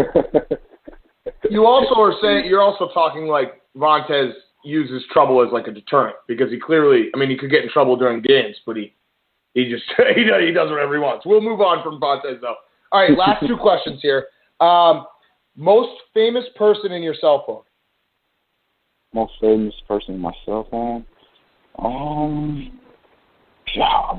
You also are saying you're also talking like Vontae uses trouble as like a deterrent because he clearly, I mean, he could get in trouble during games, but he he just he does, he does whatever he wants. We'll move on from Vontae though. All right, last two questions here. Um, most famous person in your cell phone. Most famous person in my cell phone. Um. Yeah,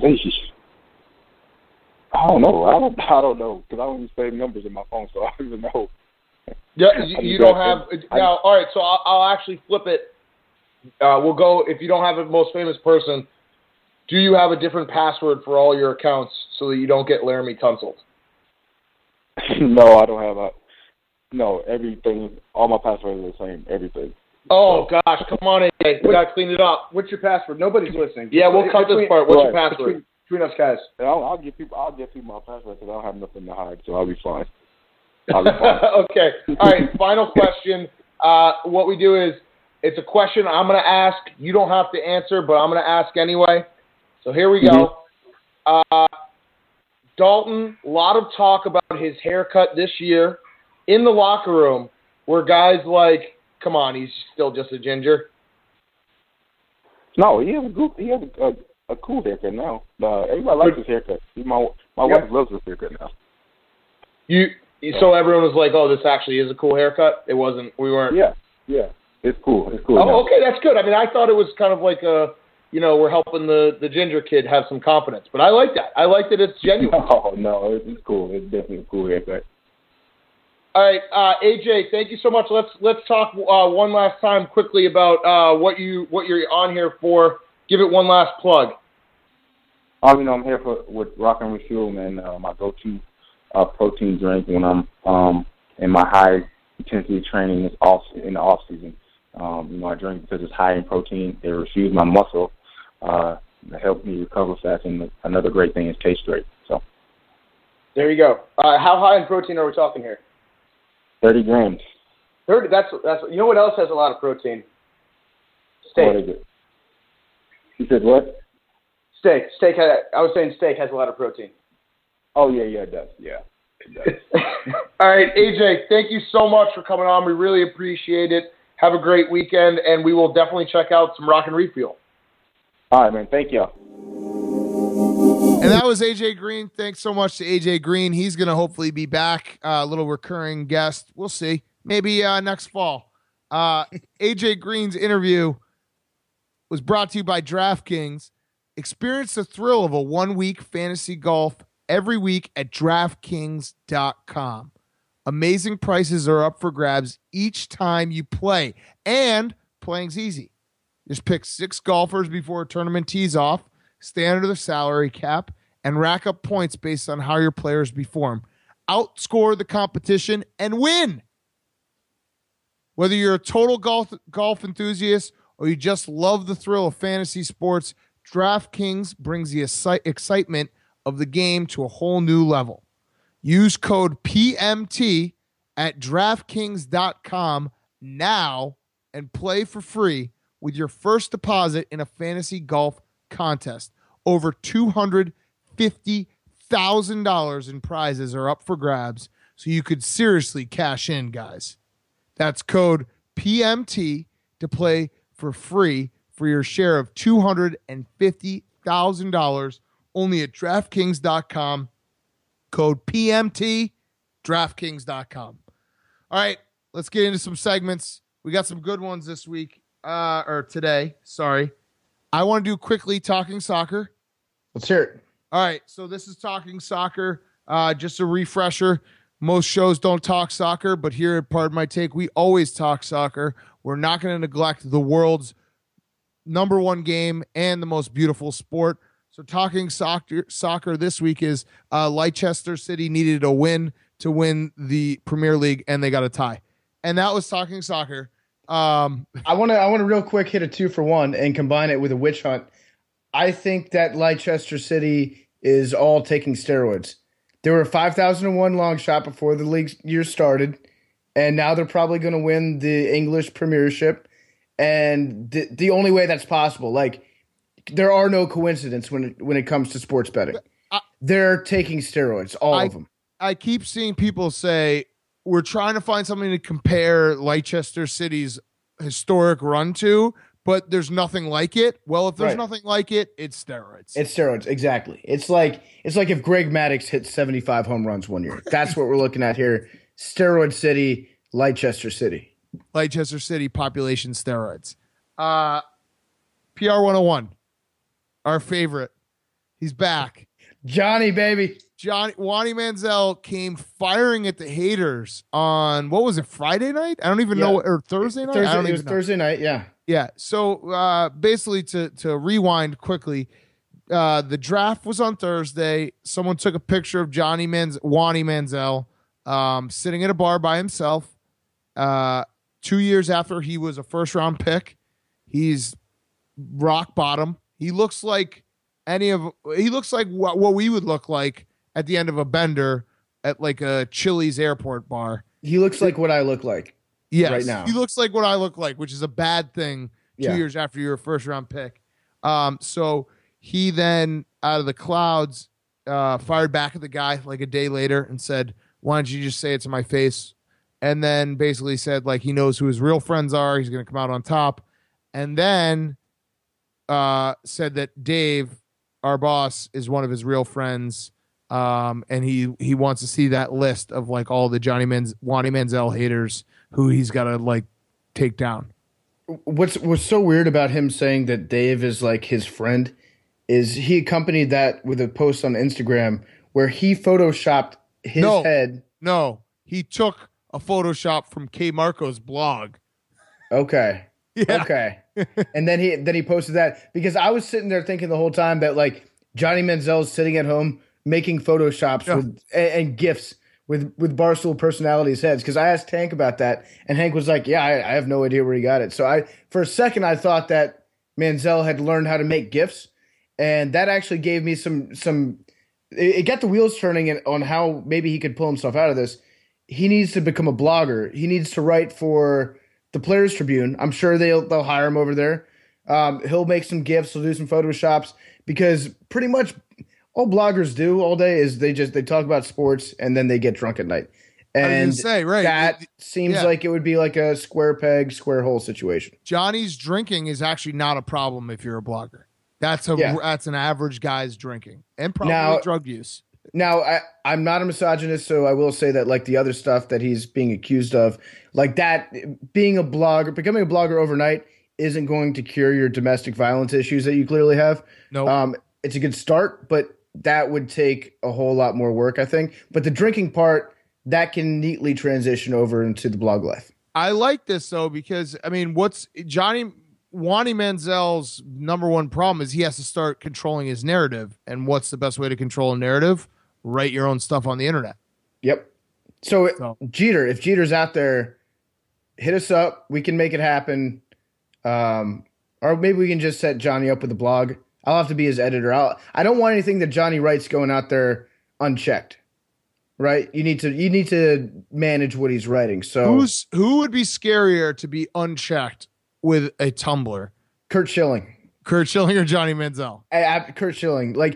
I don't know. I don't. I don't know because I don't even save numbers in my phone, so I don't even know. Yeah, you, you don't have now. All right, so I'll, I'll actually flip it. Uh, we'll go if you don't have a most famous person. Do you have a different password for all your accounts so that you don't get Laramie Tunsiled? No, I don't have a. No, everything. All my passwords are the same. Everything. Oh gosh, come on, A J. We gotta clean it up. What's your password? Nobody's listening. Yeah, we'll cut between, this part. What's right. your password? Between, between us guys. I'll, I'll give people. I'll give people my password because I don't have nothing to hide, so I'll be fine. I'll be fine. Okay. All right. Final question. Uh, what we do is it's a question I'm gonna ask. You don't have to answer, but I'm gonna ask anyway. So here we go. Mm-hmm. Uh, Dalton. A lot of talk about his haircut this year in the locker room, where guys like. Come on, he's still just a ginger. No, he has a good, he has a, a, a cool haircut now. Uh, everybody likes his haircut. He, my my yeah. wife loves his haircut now. You so everyone was like, "Oh, this actually is a cool haircut." It wasn't. We weren't. Yeah, yeah, it's cool. It's cool. Oh, now. Okay, that's good. I mean, I thought it was kind of like a, you know, we're helping the the ginger kid have some confidence, but I like that. I like that it's genuine. No, no, it's cool. It's definitely a cool haircut. All right, uh, A J, thank you so much. Let's let's talk uh, one last time quickly about uh, what you what you're on here for. Give it one last plug. I mean, I'm here for with Rock and Refuel, man. Uh, my go-to uh, protein drink when I'm um, in my high intensity training is off in the off season. Um, you know, I drink because it's high in protein. It refuels my muscle. Uh, it helps me recover fast, and another great thing is taste great. So there you go. Uh, how high in protein are we talking here? Thirty grams. Thirty. That's that's. You know what else has a lot of protein? Steak. What is it? You said what? Steak. Steak. Has, I was saying steak has a lot of protein. Oh yeah, yeah, it does. Yeah, it does. All right, A J. Thank you so much for coming on. We really appreciate it. Have a great weekend, and we will definitely check out some Rock and Refuel. All right, man. Thank you. And that was A J Green. Thanks so much to A J Green. He's going to hopefully be back, uh, a little recurring guest. We'll see. Maybe uh, next fall. Uh, A J Green's interview was brought to you by DraftKings. Experience the thrill of a one-week fantasy golf every week at DraftKings dot com. Amazing prices are up for grabs each time you play. And playing's easy. Just pick six golfers before a tournament tees off. Stay under the salary cap, and rack up points based on how your players perform. Outscore the competition and win. Whether you're a total golf golf enthusiast or you just love the thrill of fantasy sports, DraftKings brings the excitement of the game to a whole new level. Use code P M T at DraftKings dot com now and play for free with your first deposit in a fantasy golf contest. Over two hundred fifty thousand dollars in prizes are up for grabs, so you could seriously cash in, guys. That's code P M T to play for free for your share of two hundred fifty thousand dollars only at DraftKings dot com. Code P M T, DraftKings dot com. All right, let's get into some segments. We got some good ones this week, uh, or today, sorry. I want to do quickly Talking Soccer. Let's hear it. All right, so this is Talking Soccer. Uh, just a refresher. Most shows don't talk soccer, but here at Pardon My Take, we always talk soccer. We're not going to neglect the world's number one game and the most beautiful sport. So talking soccer, soccer this week is uh, Leicester City needed a win to win the Premier League, and they got a tie. And that was Talking Soccer. Um, I want to I want to real quick hit a two for one and combine it with a witch hunt. I think that Leicester City is all taking steroids. They were a five thousand one long shot before the league year started, and now they're probably going to win the English Premiership. And the, the only way that's possible, like, there are no coincidences when it, when it comes to sports betting. I, They're taking steroids, all I, of them. I keep seeing people say, we're trying to find something to compare Leicester City's historic run to, but there's nothing like it. Well, if there's Right. nothing like it, it's steroids. It's steroids, exactly. It's like it's like if Greg Maddux hit seventy-five home runs one year. That's what we're looking at here. Steroid City, Leicester City. Leicester City population steroids. Uh, P R one oh one, our favorite. He's back. Johnny, baby. Johnny Wani Manziel came firing at the haters on, what was it, Friday night? I don't even Yeah. know, or Thursday night? Thursday, I don't it was even know. Thursday night, yeah. Yeah. So uh, basically, to to rewind quickly, uh, the draft was on Thursday. Someone took a picture of Johnny Manz- Wani Manziel um, sitting at a bar by himself. Uh, two years after he was a first round pick, he's rock bottom. He looks like any of. He looks like what, what we would look like at the end of a bender at like a Chili's airport bar. He looks like what I look like. Yes, right now. he looks like what I look like, which is a bad thing two Yeah. years after you're a first round pick. Um, so he then, out of the clouds, uh, fired back at the guy like a day later and said, "Why don't you just say it to my face?" And then basically said like he knows who his real friends are. He's going to come out on top. And then uh, said that Dave, our boss, is one of his real friends. Um, and he, he wants to see that list of like all the Johnny Manz- Wani Manziel haters who he's got to like take down. What's what's so weird about him saying that Dave is like his friend is he accompanied that with a post on Instagram where he photoshopped his No. head. No, he took a Photoshop from K Marco's blog. Okay. Yeah. Okay. And then he then he posted that because I was sitting there thinking the whole time that like Johnny Manziel's sitting at home making photoshops Yeah. with and, and gifs with with Barstool personalities heads because I asked Hank about that and Hank was like, yeah, I, I have no idea where he got it. So I for a second I thought that Manziel had learned how to make gifs, and that actually gave me some some. It, it got the wheels turning in, on how maybe he could pull himself out of this. He needs to become a blogger. He needs to write for the Players Tribune. I'm sure they'll they'll hire him over there. Um, he'll make some gifs. He'll do some photoshops because pretty much all bloggers do all day is they just they talk about sports and then they get drunk at night. I was And gonna say, right, that it- seems yeah. like it would be like a square peg, square hole situation. Johnny's drinking is actually not a problem if you're a blogger. That's a Yeah. that's an average guy's drinking and probably Now- drug use. Now, I, I'm not a misogynist, so I will say that, like, the other stuff that he's being accused of, like that, being a blogger, becoming a blogger overnight isn't going to cure your domestic violence issues that you clearly have. No, Um, it's a good start, but that would take a whole lot more work, I think. But the drinking part, that can neatly transition over into the blog life. I like this though because I mean, what's Johnny Wani Manziel's number one problem is he has to start controlling his narrative. And what's the best way to control a narrative? Write your own stuff on the internet. Yep. So, So- Jeter, if Jeter's out there, hit us up. We can make it happen. Um, or maybe we can just set Johnny up with a blog. I'll have to be his editor. I'll, I don't want anything that Johnny writes going out there unchecked. right? You need to you need to manage what he's writing. So who's who would be scarier to be unchecked with a tumbler? Curt Schilling. Curt Schilling or Johnny Manziel? I, I, Curt Schilling. Like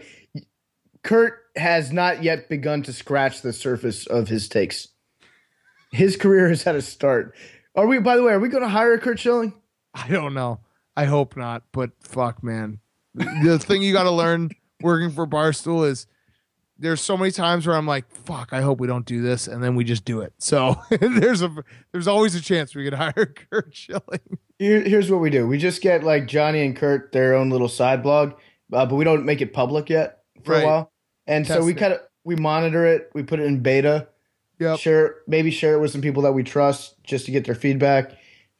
Curt has not yet begun to scratch the surface of his takes. His career has had a start. Are we? By the way, are we going to hire Curt Schilling? I don't know. I hope not. But fuck, man. The thing you got to learn working for Barstool is there's so many times where I'm like, fuck, I hope we don't do this, and then we just do it. So there's a there's always a chance we could hire Curt Schilling. Here, here's what we do: we just get like Johnny and Curt their own little side blog, uh, but we don't make it public yet for Right. a while. And Test so we it. kind of we monitor it. We put it in beta. Yep. Share maybe share it with some people that we trust just to get their feedback.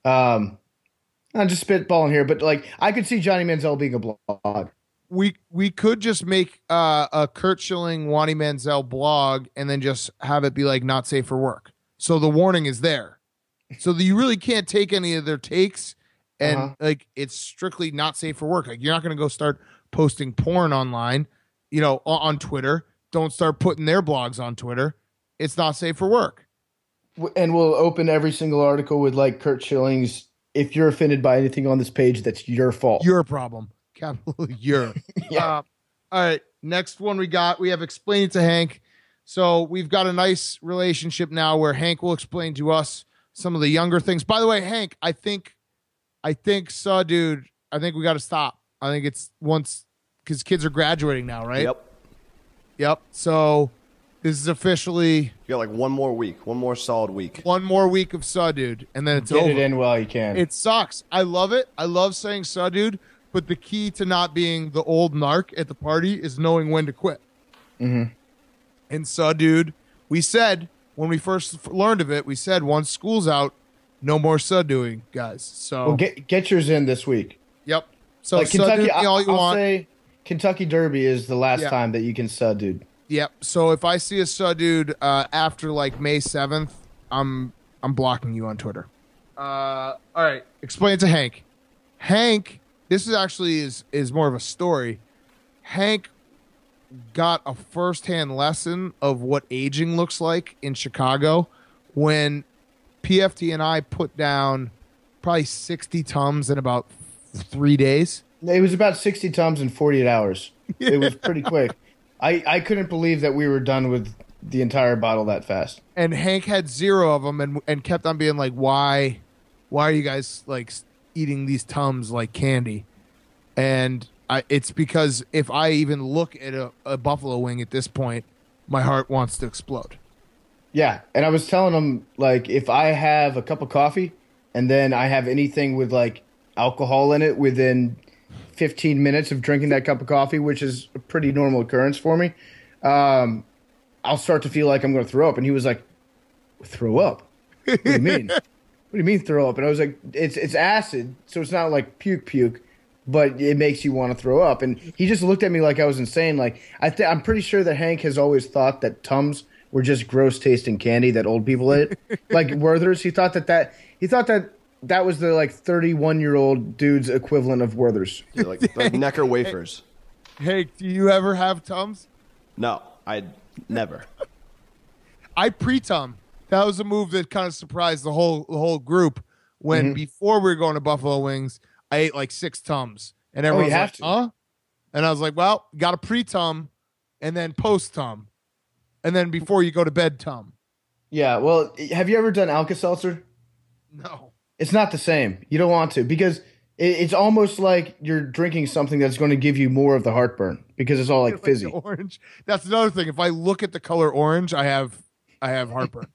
Um, I'm just spitballing here, but like I could see Johnny Manziel being a blog. We we could just make uh, a Curt Schilling, Johnny Manziel blog, and then just have it be like not safe for work. So the warning is there, so that you really can't take any of their takes, and Uh-huh. like it's strictly not safe for work. Like you're not going to go start posting porn online, you know, on, on Twitter. Don't start putting their blogs on Twitter. It's not safe for work. W- And we'll open every single article with like Curt Schilling's. If you're offended by anything on this page, that's your fault. Your problem, capital your. Yeah. Uh, all right. Next one we got. We have Explain It to Hank. So we've got a nice relationship now where Hank will explain to us some of the younger things. By the way, Hank, I think, I think, so, dude. I think we got to stop. I think it's once because kids are graduating now, right? Yep. Yep. So this is officially You got like one more week, one more solid week. one more week of Saw Dude, and then it's Get over. it in while you can. It sucks. I love it. I love saying Saw Dude, but the key to not being the old narc at the party is knowing when to quit. Mhm. And Saw Dude, we said when we first f- learned of it, we said once school's out, no more Saw doing, guys. So Well, get get yours in this week. yep. So Like Saw Kentucky, Dude me I, all you I'll want. say Kentucky Derby is the last Yeah. time that you can sub, dude. Yep. So if I see a Saw Dude uh, after like May seventh, I'm I'm blocking you on Twitter. Uh, all right. Explain it to Hank. Hank, this is actually is is more of a story. Hank got a firsthand lesson of what aging looks like in Chicago when P F T and I put down probably sixty tums in about three days. It was about sixty tums in forty-eight hours. It was pretty quick. I, I couldn't believe that we were done with the entire bottle that fast. And Hank had zero of them and and kept on being like, why why are you guys like eating these tums like candy? And I, it's because if I even look at a, a buffalo wing at this point, my heart wants to explode. Yeah, and I was telling him, like, if I have a cup of coffee and then I have anything with, like, alcohol in it within fifteen minutes of drinking that cup of coffee, which is a pretty normal occurrence for me, um, I'll start to feel like I'm going to throw up. And he was like, throw up? What do you mean? What do you mean throw up? And I was like, it's it's acid, so it's not like puke puke, but it makes you want to throw up. And he just looked at me like I was insane. Like, I th- I'm pretty sure that Hank has always thought that Tums were just gross tasting candy that old people ate. Like Werther's, he thought that that he thought that that was the like thirty-one year old dude's equivalent of Werther's. Yeah, like, like Necker wafers. Hank, do you ever have tums? No, I never. I pre-tum. That was a move that kind of surprised the whole the whole group. When Mm-hmm. before we were going to Buffalo Wings, I ate like six tums, and everyone was have like, to. "Huh?" And I was like, "Well, got a pre-tum, and then post-tum, and then before you go to bed, tum." Yeah, well, have you ever done Alka-Seltzer? No. It's not the same. You don't want to because it, it's almost like you're drinking something that's going to give you more of the heartburn because it's all like fizzy. Orange. That's another thing. If I look at the color orange, I have I have heartburn.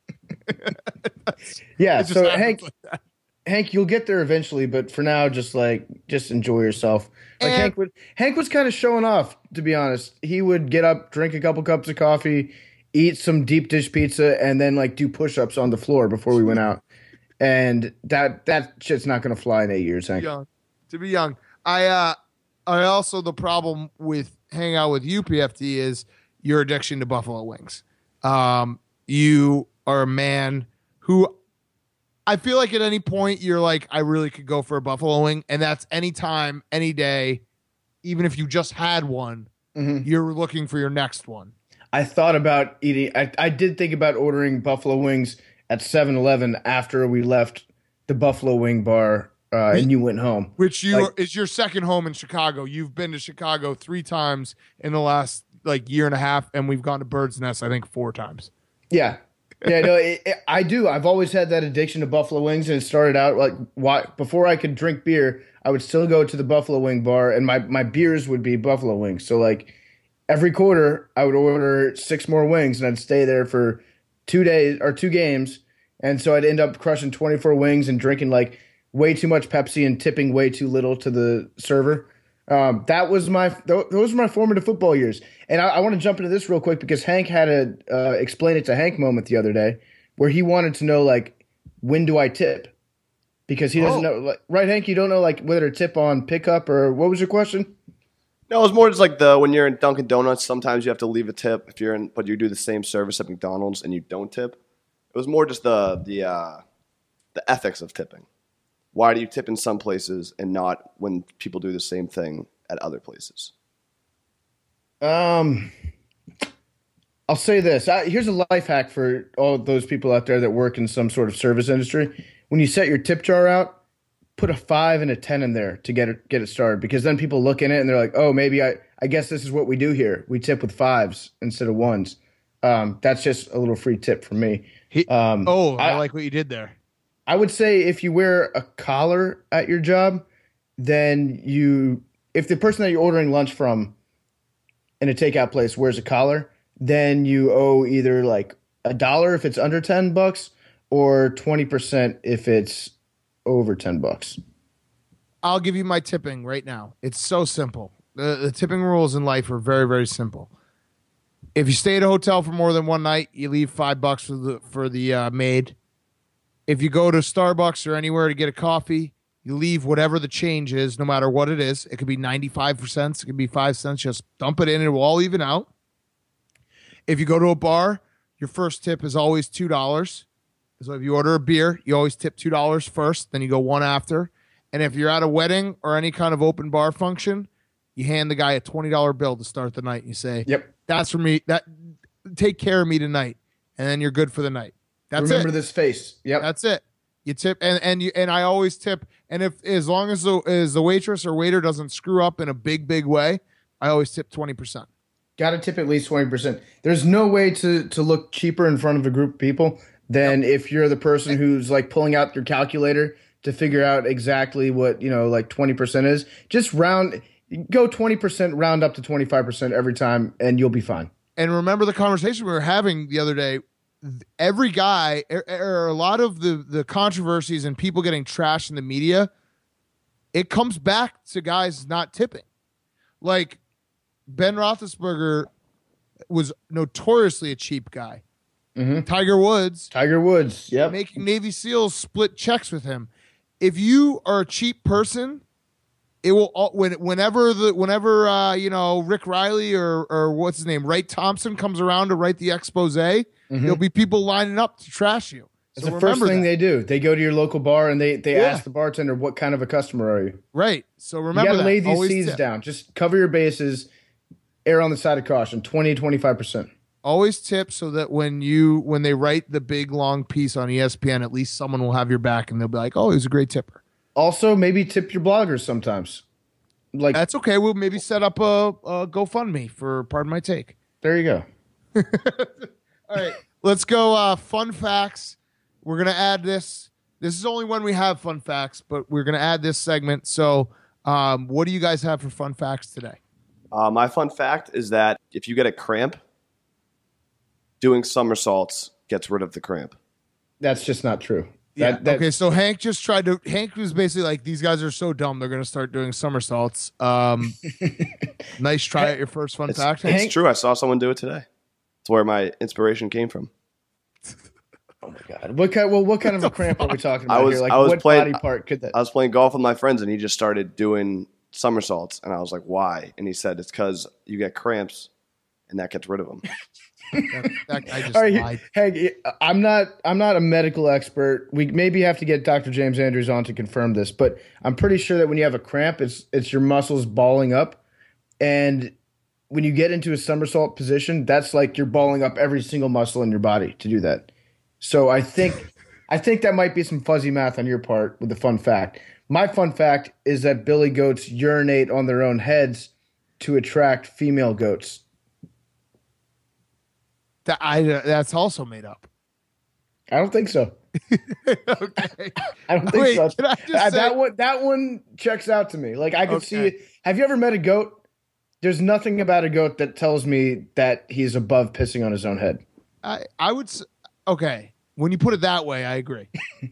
Yeah, It just so happens Hank, like that. Hank, you'll get there eventually, but for now, just like just enjoy yourself. Like And- Hank would, Hank was kind of showing off, to be honest. He would get up, drink a couple cups of coffee, eat some deep dish pizza, and then like do push-ups on the floor before we went out. And that that shit's not gonna fly in eight years, Hank. young. To be young. I uh I also the problem with hanging out with you, P F T, is your addiction to buffalo wings. Um you are a man who I feel like at any point you're like, I really could go for a buffalo wing, and that's any time, any day, even if you just had one, Mhm. you're looking for your next one. I thought about eating. I, I did think about ordering buffalo wings at seven eleven after we left the Buffalo Wing Bar uh, and you went home. Which you Like- is your second home in Chicago. You've been to Chicago three times in the last like year and a half, and we've gone to Bird's Nest I think four times. Yeah. Yeah, no, it, it, I do. I've always had that addiction to buffalo wings, and it started out like why, before I could drink beer, I would still go to the Buffalo Wing Bar, and my, my beers would be buffalo wings. So like every quarter, I would order six more wings, and I'd stay there for two days or two games, and so I'd end up crushing twenty-four wings and drinking like way too much Pepsi and tipping way too little to the server. Um, that was my th- those were my formative football years, and I, I want to jump into this real quick because Hank had a uh, explain it to Hank moment the other day, where he wanted to know like when do I tip, because he doesn't Oh. know. Like, right, Hank? You don't know like whether to tip on pickup or what was your question? No, it was more just like the when you're in Dunkin' Donuts, sometimes you have to leave a tip if you're in, but you do the same service at McDonald's and you don't tip. It was more just the the uh, the ethics of tipping. Why do you tip in some places and not when people do the same thing at other places? Um, I'll say this. I, here's a life hack for all those people out there that work in some sort of service industry. When you set your tip jar out, put a five and a ten in there to get it get it started, because then people look in it and they're like, oh, maybe I, I guess this is what we do here. We tip with fives instead of ones. Um, that's just a little free tip from me. He, Um, oh, I, I- like what you did there. I would say if you wear a collar at your job, then you, if the person that you're ordering lunch from in a takeout place wears a collar, then you owe either like a dollar if it's under ten bucks or twenty percent if it's over ten bucks. I'll give you my tipping right now. It's so simple. The, the tipping rules in life are very, very simple. If you stay at a hotel for more than one night, you leave five bucks for the for the uh, maid. If you go to Starbucks or anywhere to get a coffee, you leave whatever the change is, no matter what it is. It could be ninety-five cents. It could be five cents. Just dump it in. It will all even out. If you go to a bar, your first tip is always two dollars. So if you order a beer, you always tip two dollars first. Then you go one after. And if you're at a wedding or any kind of open bar function, you hand the guy a twenty dollar bill to start the night. And you say, Yep. that's for me. That take care of me tonight. And then you're good for the night. That's Remember it. this face. Yep. That's it. You tip, and and you and I always tip. And if as long as the as the waitress or waiter doesn't screw up in a big big way, I always tip twenty percent. Got to tip at least twenty percent. There's no way to, to look cheaper in front of a group of people than if you're the person who's like pulling out your calculator to figure out exactly what, you know, like twenty percent is. Just round, go twenty percent, round up to twenty-five percent every time, and you'll be fine. And remember the conversation we were having the other day. Every guy, or, or a lot of the the controversies and people getting trashed in the media, it comes back to guys not tipping. Like Ben Roethlisberger was notoriously a cheap guy. Mm-hmm. Tiger Woods, Tiger Woods, yep. making Navy SEALs split checks with him. If you are a cheap person, it will all- when whenever the whenever uh, you know Rick Riley or or what's his name, Wright Thompson comes around to write the expose, there'll be people lining up to trash you. It's So the first remember thing that. they do. They go to your local bar and they, they Yeah. ask the bartender, what kind of a customer are you? Right. So You remember got to that. lay these Always seeds tip. down. Just cover your bases, err on the side of caution, twenty, twenty-five percent. Always tip so that when you when they write the big long piece on E S P N, at least someone will have your back and they'll be like, "Oh, he was a great tipper." Also, maybe tip your bloggers sometimes. Like, That's okay. We'll maybe set up a, a GoFundMe for Pardon My Take. there you go. All right, let's go. Uh, fun facts. We're gonna add this. This is only when we have fun facts, but we're gonna add this segment. So, um, what do you guys have for fun facts today? Uh, my fun fact is that if you get a cramp, doing somersaults gets rid of the cramp. That's just not true. Yeah. That, that, okay. So Hank just tried to. Hank was basically like, "These guys are so dumb. They're gonna start doing somersaults." Um, nice try at your first fun fact. Hank. It's true. I saw someone do it today. It's where my inspiration came from. Oh my God. What kind, well, what kind of a cramp are we talking about I was- here? Like, I was what playing- body part could that? I was playing golf with my friends, and he just started doing somersaults, and I was like, "Why?" And he said, "It's because you get cramps, and that gets rid of them." That, that guy just All right, lied. Hank, I'm not. I'm not a medical expert. We maybe have to get Doctor James Andrews on to confirm this, but I'm pretty sure that when you have a cramp, it's it's your muscles balling up, and when you get into a somersault position, that's like you're balling up every single muscle in your body to do that. So I think I think that might be some fuzzy math on your part with the fun fact. My fun fact is that billy goats urinate on their own heads to attract female goats. That I that's also made up. I don't think so. Okay. I don't think Wait, so. can I just Uh, say- that one that one checks out to me. Like I could see Okay. it. Have you ever met a goat? There's nothing about a goat that tells me that he's above pissing on his own head. I I would s- okay. When you put it that way, I agree.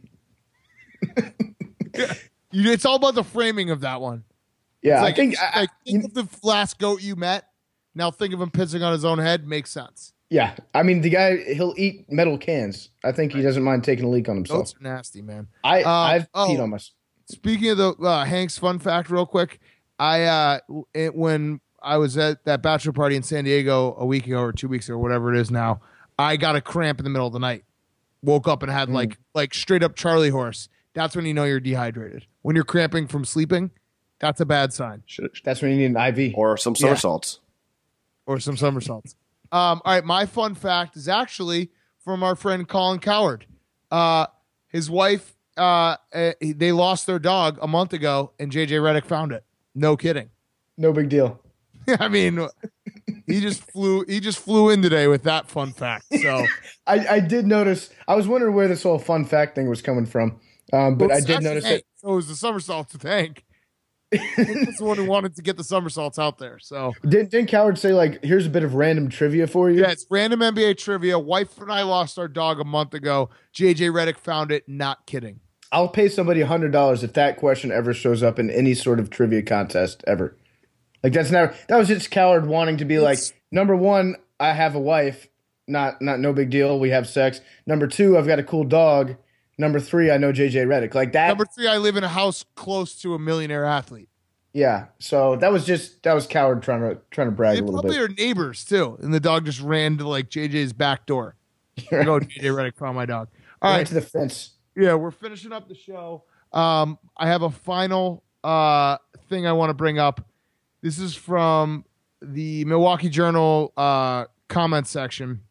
You, it's all about the framing of that one. Yeah, It's like, I think it's I, like I- think of the last goat you met. Now think of him pissing on his own head. Makes sense. yeah. I mean, the guy he'll eat metal cans. I think he doesn't mind taking a leak on himself. Goats are nasty, man. I Uh, I've oh. peed on myself. Speaking of the uh, Hank's fun fact, real quick, I uh, it, when I was at that bachelor party in San Diego a week ago or two weeks ago, whatever it is now, I got a cramp in the middle of the night. Woke up and had Mm. like like straight up Charlie horse. That's when you know you're dehydrated. When you're cramping from sleeping, that's a bad sign. That's when you need an I V. Or some somersaults. Or some somersaults. Um, all right, my fun fact is actually from our friend Colin Coward. Uh, his wife, uh, uh, they lost their dog a month ago, and J J Redick found it. No kidding. No big deal. I mean, he just flew. He just flew in today with that fun fact. So, I, I did notice. I was wondering where this whole fun fact thing was coming from, um, but Well, I did that's notice Hank. it. So it was the somersaults with Hank. He's the one who wanted to get the somersaults out there. So, Didn't, didn't Coward say like, "Here's a bit of random trivia for you"? yeah, it's random N B A trivia. Wife and I lost our dog a month ago. J J Redick found it. Not kidding. I'll pay somebody a hundred dollars if that question ever shows up in any sort of trivia contest ever. Like that's never. That was just Coward wanting to be like, It's- number one, I have a wife. Not not no big deal. We have sex. Number two, I've got a cool dog. Number three, I know J J Redick. Like that. Number three, I live in a house close to a millionaire athlete. Yeah. So that was just that was Coward trying to trying to brag They a little probably bit. are neighbors too. And the dog just ran to like J J's back door. Go, J J Redick found my dog. All Right right. to the fence. Yeah, we're finishing up the show. Um, I have a final uh, thing I want to bring up. This is from the Milwaukee Journal uh, comment section.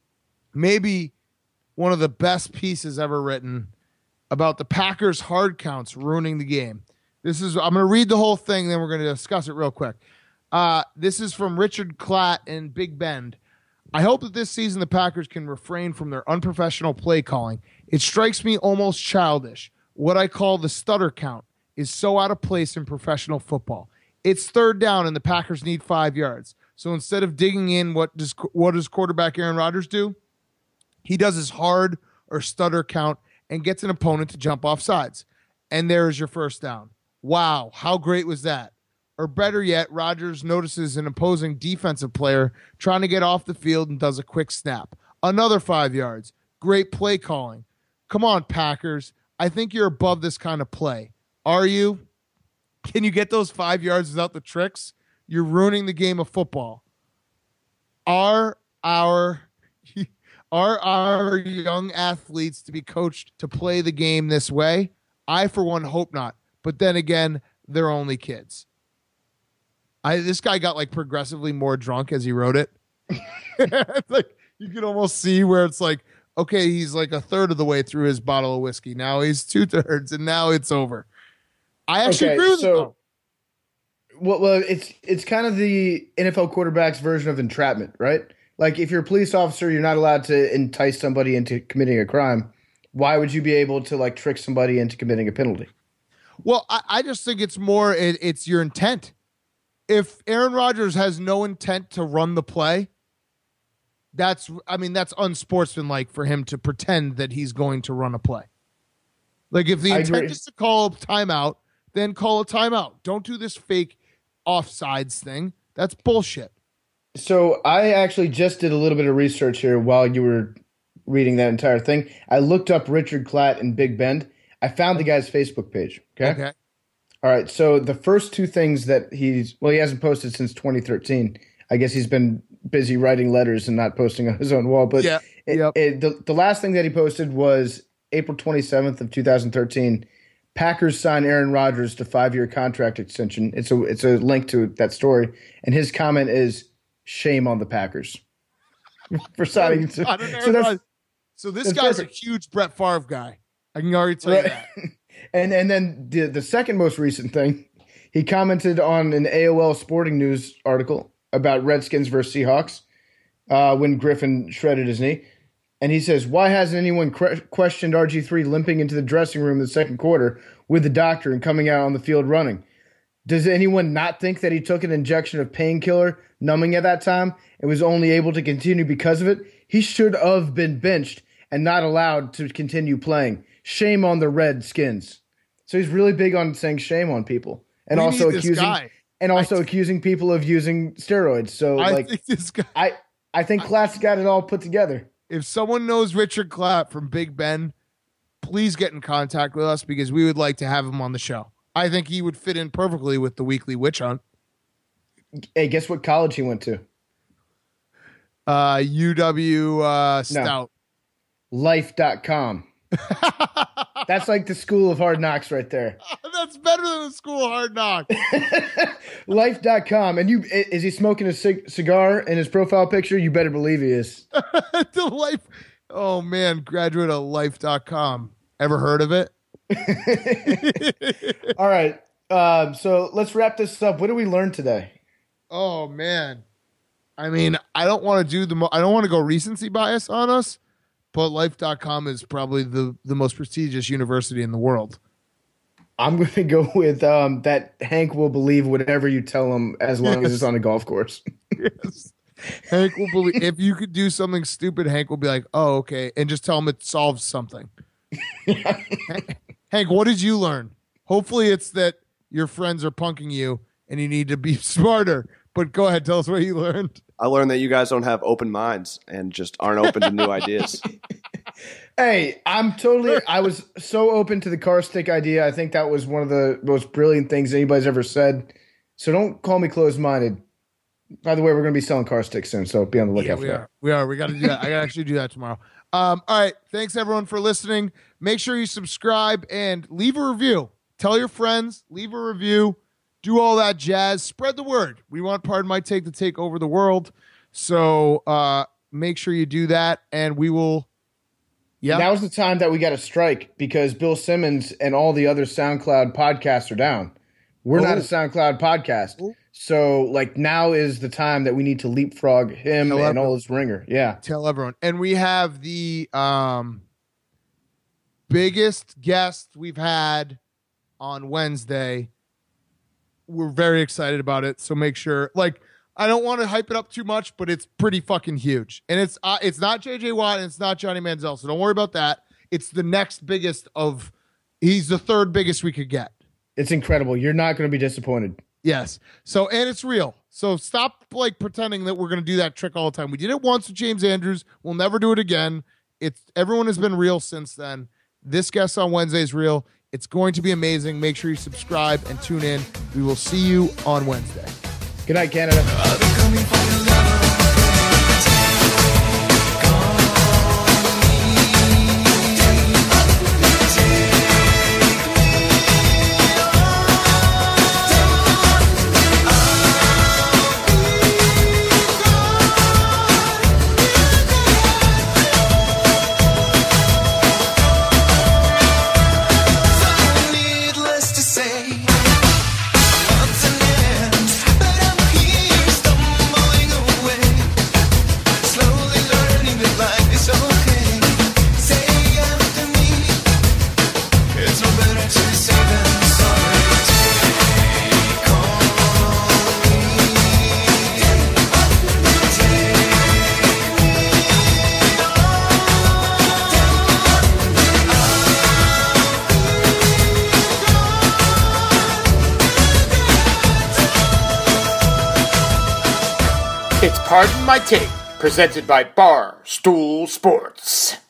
Maybe one of the best pieces ever written about the Packers hard counts ruining the game. This is I'm going to read the whole thing, then we're going to discuss it real quick. Uh, this is from Richard Klatt in Big Bend. I hope that this season the Packers can refrain from their unprofessional play calling. It strikes me almost childish. What I call the stutter count is so out of place in professional football. It's third down and the Packers need five yards. So instead of digging in, what does what does quarterback Aaron Rodgers do? He does his hard or stutter count and gets an opponent to jump off sides. And there is your first down. Wow, how great was that? Or better yet, Rodgers notices an opposing defensive player trying to get off the field and does a quick snap. Another five yards. Great play calling. Come on, Packers. I think you're above this kind of play. Are you? Can you get those five yards without the tricks? You're ruining the game of football. Are our are our young athletes to be coached to play the game this way? I, for one, hope not. But then again, they're only kids. I this guy got like progressively more drunk as he wrote it. It's like you can almost see where it's like, okay, he's like a third of the way through his bottle of whiskey. Now he's two thirds, and now it's over. I actually Okay, agree with so- him. Well, well, it's it's kind of the N F L quarterback's version of entrapment, right? Like if you're a police officer, you're not allowed to entice somebody into committing a crime. Why would you be able to like trick somebody into committing a penalty? Well, I, I just think it's more it, it's your intent. If Aaron Rodgers has no intent to run the play, that's I mean that's unsportsmanlike for him to pretend that he's going to run a play. Like if the I intent agree. is to call a timeout, then call a timeout. Don't do this fake offsides thing. That's bullshit. So I actually just did a little bit of research here while you were reading that entire thing. I looked up Richard Klatt in Big Bend. I found the guy's Facebook page. Okay. Okay. All right. So the first two things that he's well, he hasn't posted since twenty thirteen. I guess he's been busy writing letters and not posting on his own wall. But Yeah, it, yep. it, the, the last thing that he posted was April twenty-seventh of two thousand thirteen. Packers sign Aaron Rodgers to five-year contract extension. It's a it's a link to that story. And his comment is, Shame on the Packers for signing. So, I don't know. so, that's, so this that's guy's perfect. a huge Brett Favre guy. I can already tell you Right. that. And and then the the second most recent thing, he commented on an A O L Sporting News article about Redskins versus Seahawks uh, when Griffin shredded his knee. And he says, why hasn't anyone que- questioned R G three limping into the dressing room in the second quarter with the doctor and coming out on the field running? Does anyone not think that he took an injection of painkiller numbing at that time and was only able to continue because of it? He should have been benched and not allowed to continue playing. Shame on the Redskins. So he's really big on saying shame on people and We also need this accusing guy. and also I- accusing people of using steroids. So I like think this guy. I I think Clatt's got it all put together. If someone knows Richard Clapp from Big Ben, please get in contact with us because we would like to have him on the show. I think he would fit in perfectly with the weekly witch hunt. Hey, guess what college he went to? Uh, U W uh, Stout. Life dot com. That's like the school of hard knocks right there. That's better than the school of hard knock. Life dot com. And you is he smoking a cig- cigar in his profile picture? You better believe he is. The life. Oh man, graduate of life dot com. Ever heard of it? All right. Um, so let's wrap this up. What did we learn today? Oh man. I mean, I don't want to do the mo- I don't want to go recency bias on us, but life dot com is probably the, the most prestigious university in the world. I'm going to go with um, that Hank will believe whatever you tell him as long Yes. as it's on a golf course. Yes. Hank will believe if you could do something stupid, Hank will be like, oh, okay, and just tell him it solves something. Hank, what did you learn? Hopefully it's that your friends are punking you and you need to be smarter. But go ahead, tell us what you learned. I learned that you guys don't have open minds and just aren't open to new ideas. Hey, I'm totally. I was so open to the car stick idea. I think that was one of the most brilliant things anybody's ever said. So don't call me closed minded. By the way, we're going to be selling car sticks soon, so be on the Yeah, lookout we for are. that. We are. We got to do that. I got to actually do that tomorrow. Um, all right. Thanks everyone for listening. Make sure you subscribe and leave a review. Tell your friends. Leave a review. Do all that jazz. Spread the word. We want Pardon My Take to take over the world. So uh, make sure you do that, and we will. Yeah. Now is the time that we got to strike because Bill Simmons and all the other SoundCloud podcasts are down. We're Oh. not a SoundCloud podcast. Oh. So, like, now is the time that we need to leapfrog him Tell and everyone. all his ringer. Yeah. Tell everyone. And we have the um, biggest guest we've had on Wednesday. We're very excited about it. So make sure, like, I don't want to hype it up too much, but it's pretty fucking huge. And it's uh, it's not J J Watt and it's not Johnny Manziel. So don't worry about that. It's the next biggest of, he's the third biggest we could get. It's incredible. You're not going to be disappointed. Yes. So, and it's real. So stop like pretending that we're going to do that trick all the time. We did it once with James Andrews. We'll never do it again. It's everyone has been real since then. This guest on Wednesday is real. It's going to be amazing. Make sure you subscribe and tune in. We will see you on Wednesday. Good night, Canada. Needless to say, love's an end, but I'm here stumbling away, slowly learning that life is okay. Say after me, it's no better to say than sorry. Take on me, take It's Pardon My Take, presented by Barstool Sports.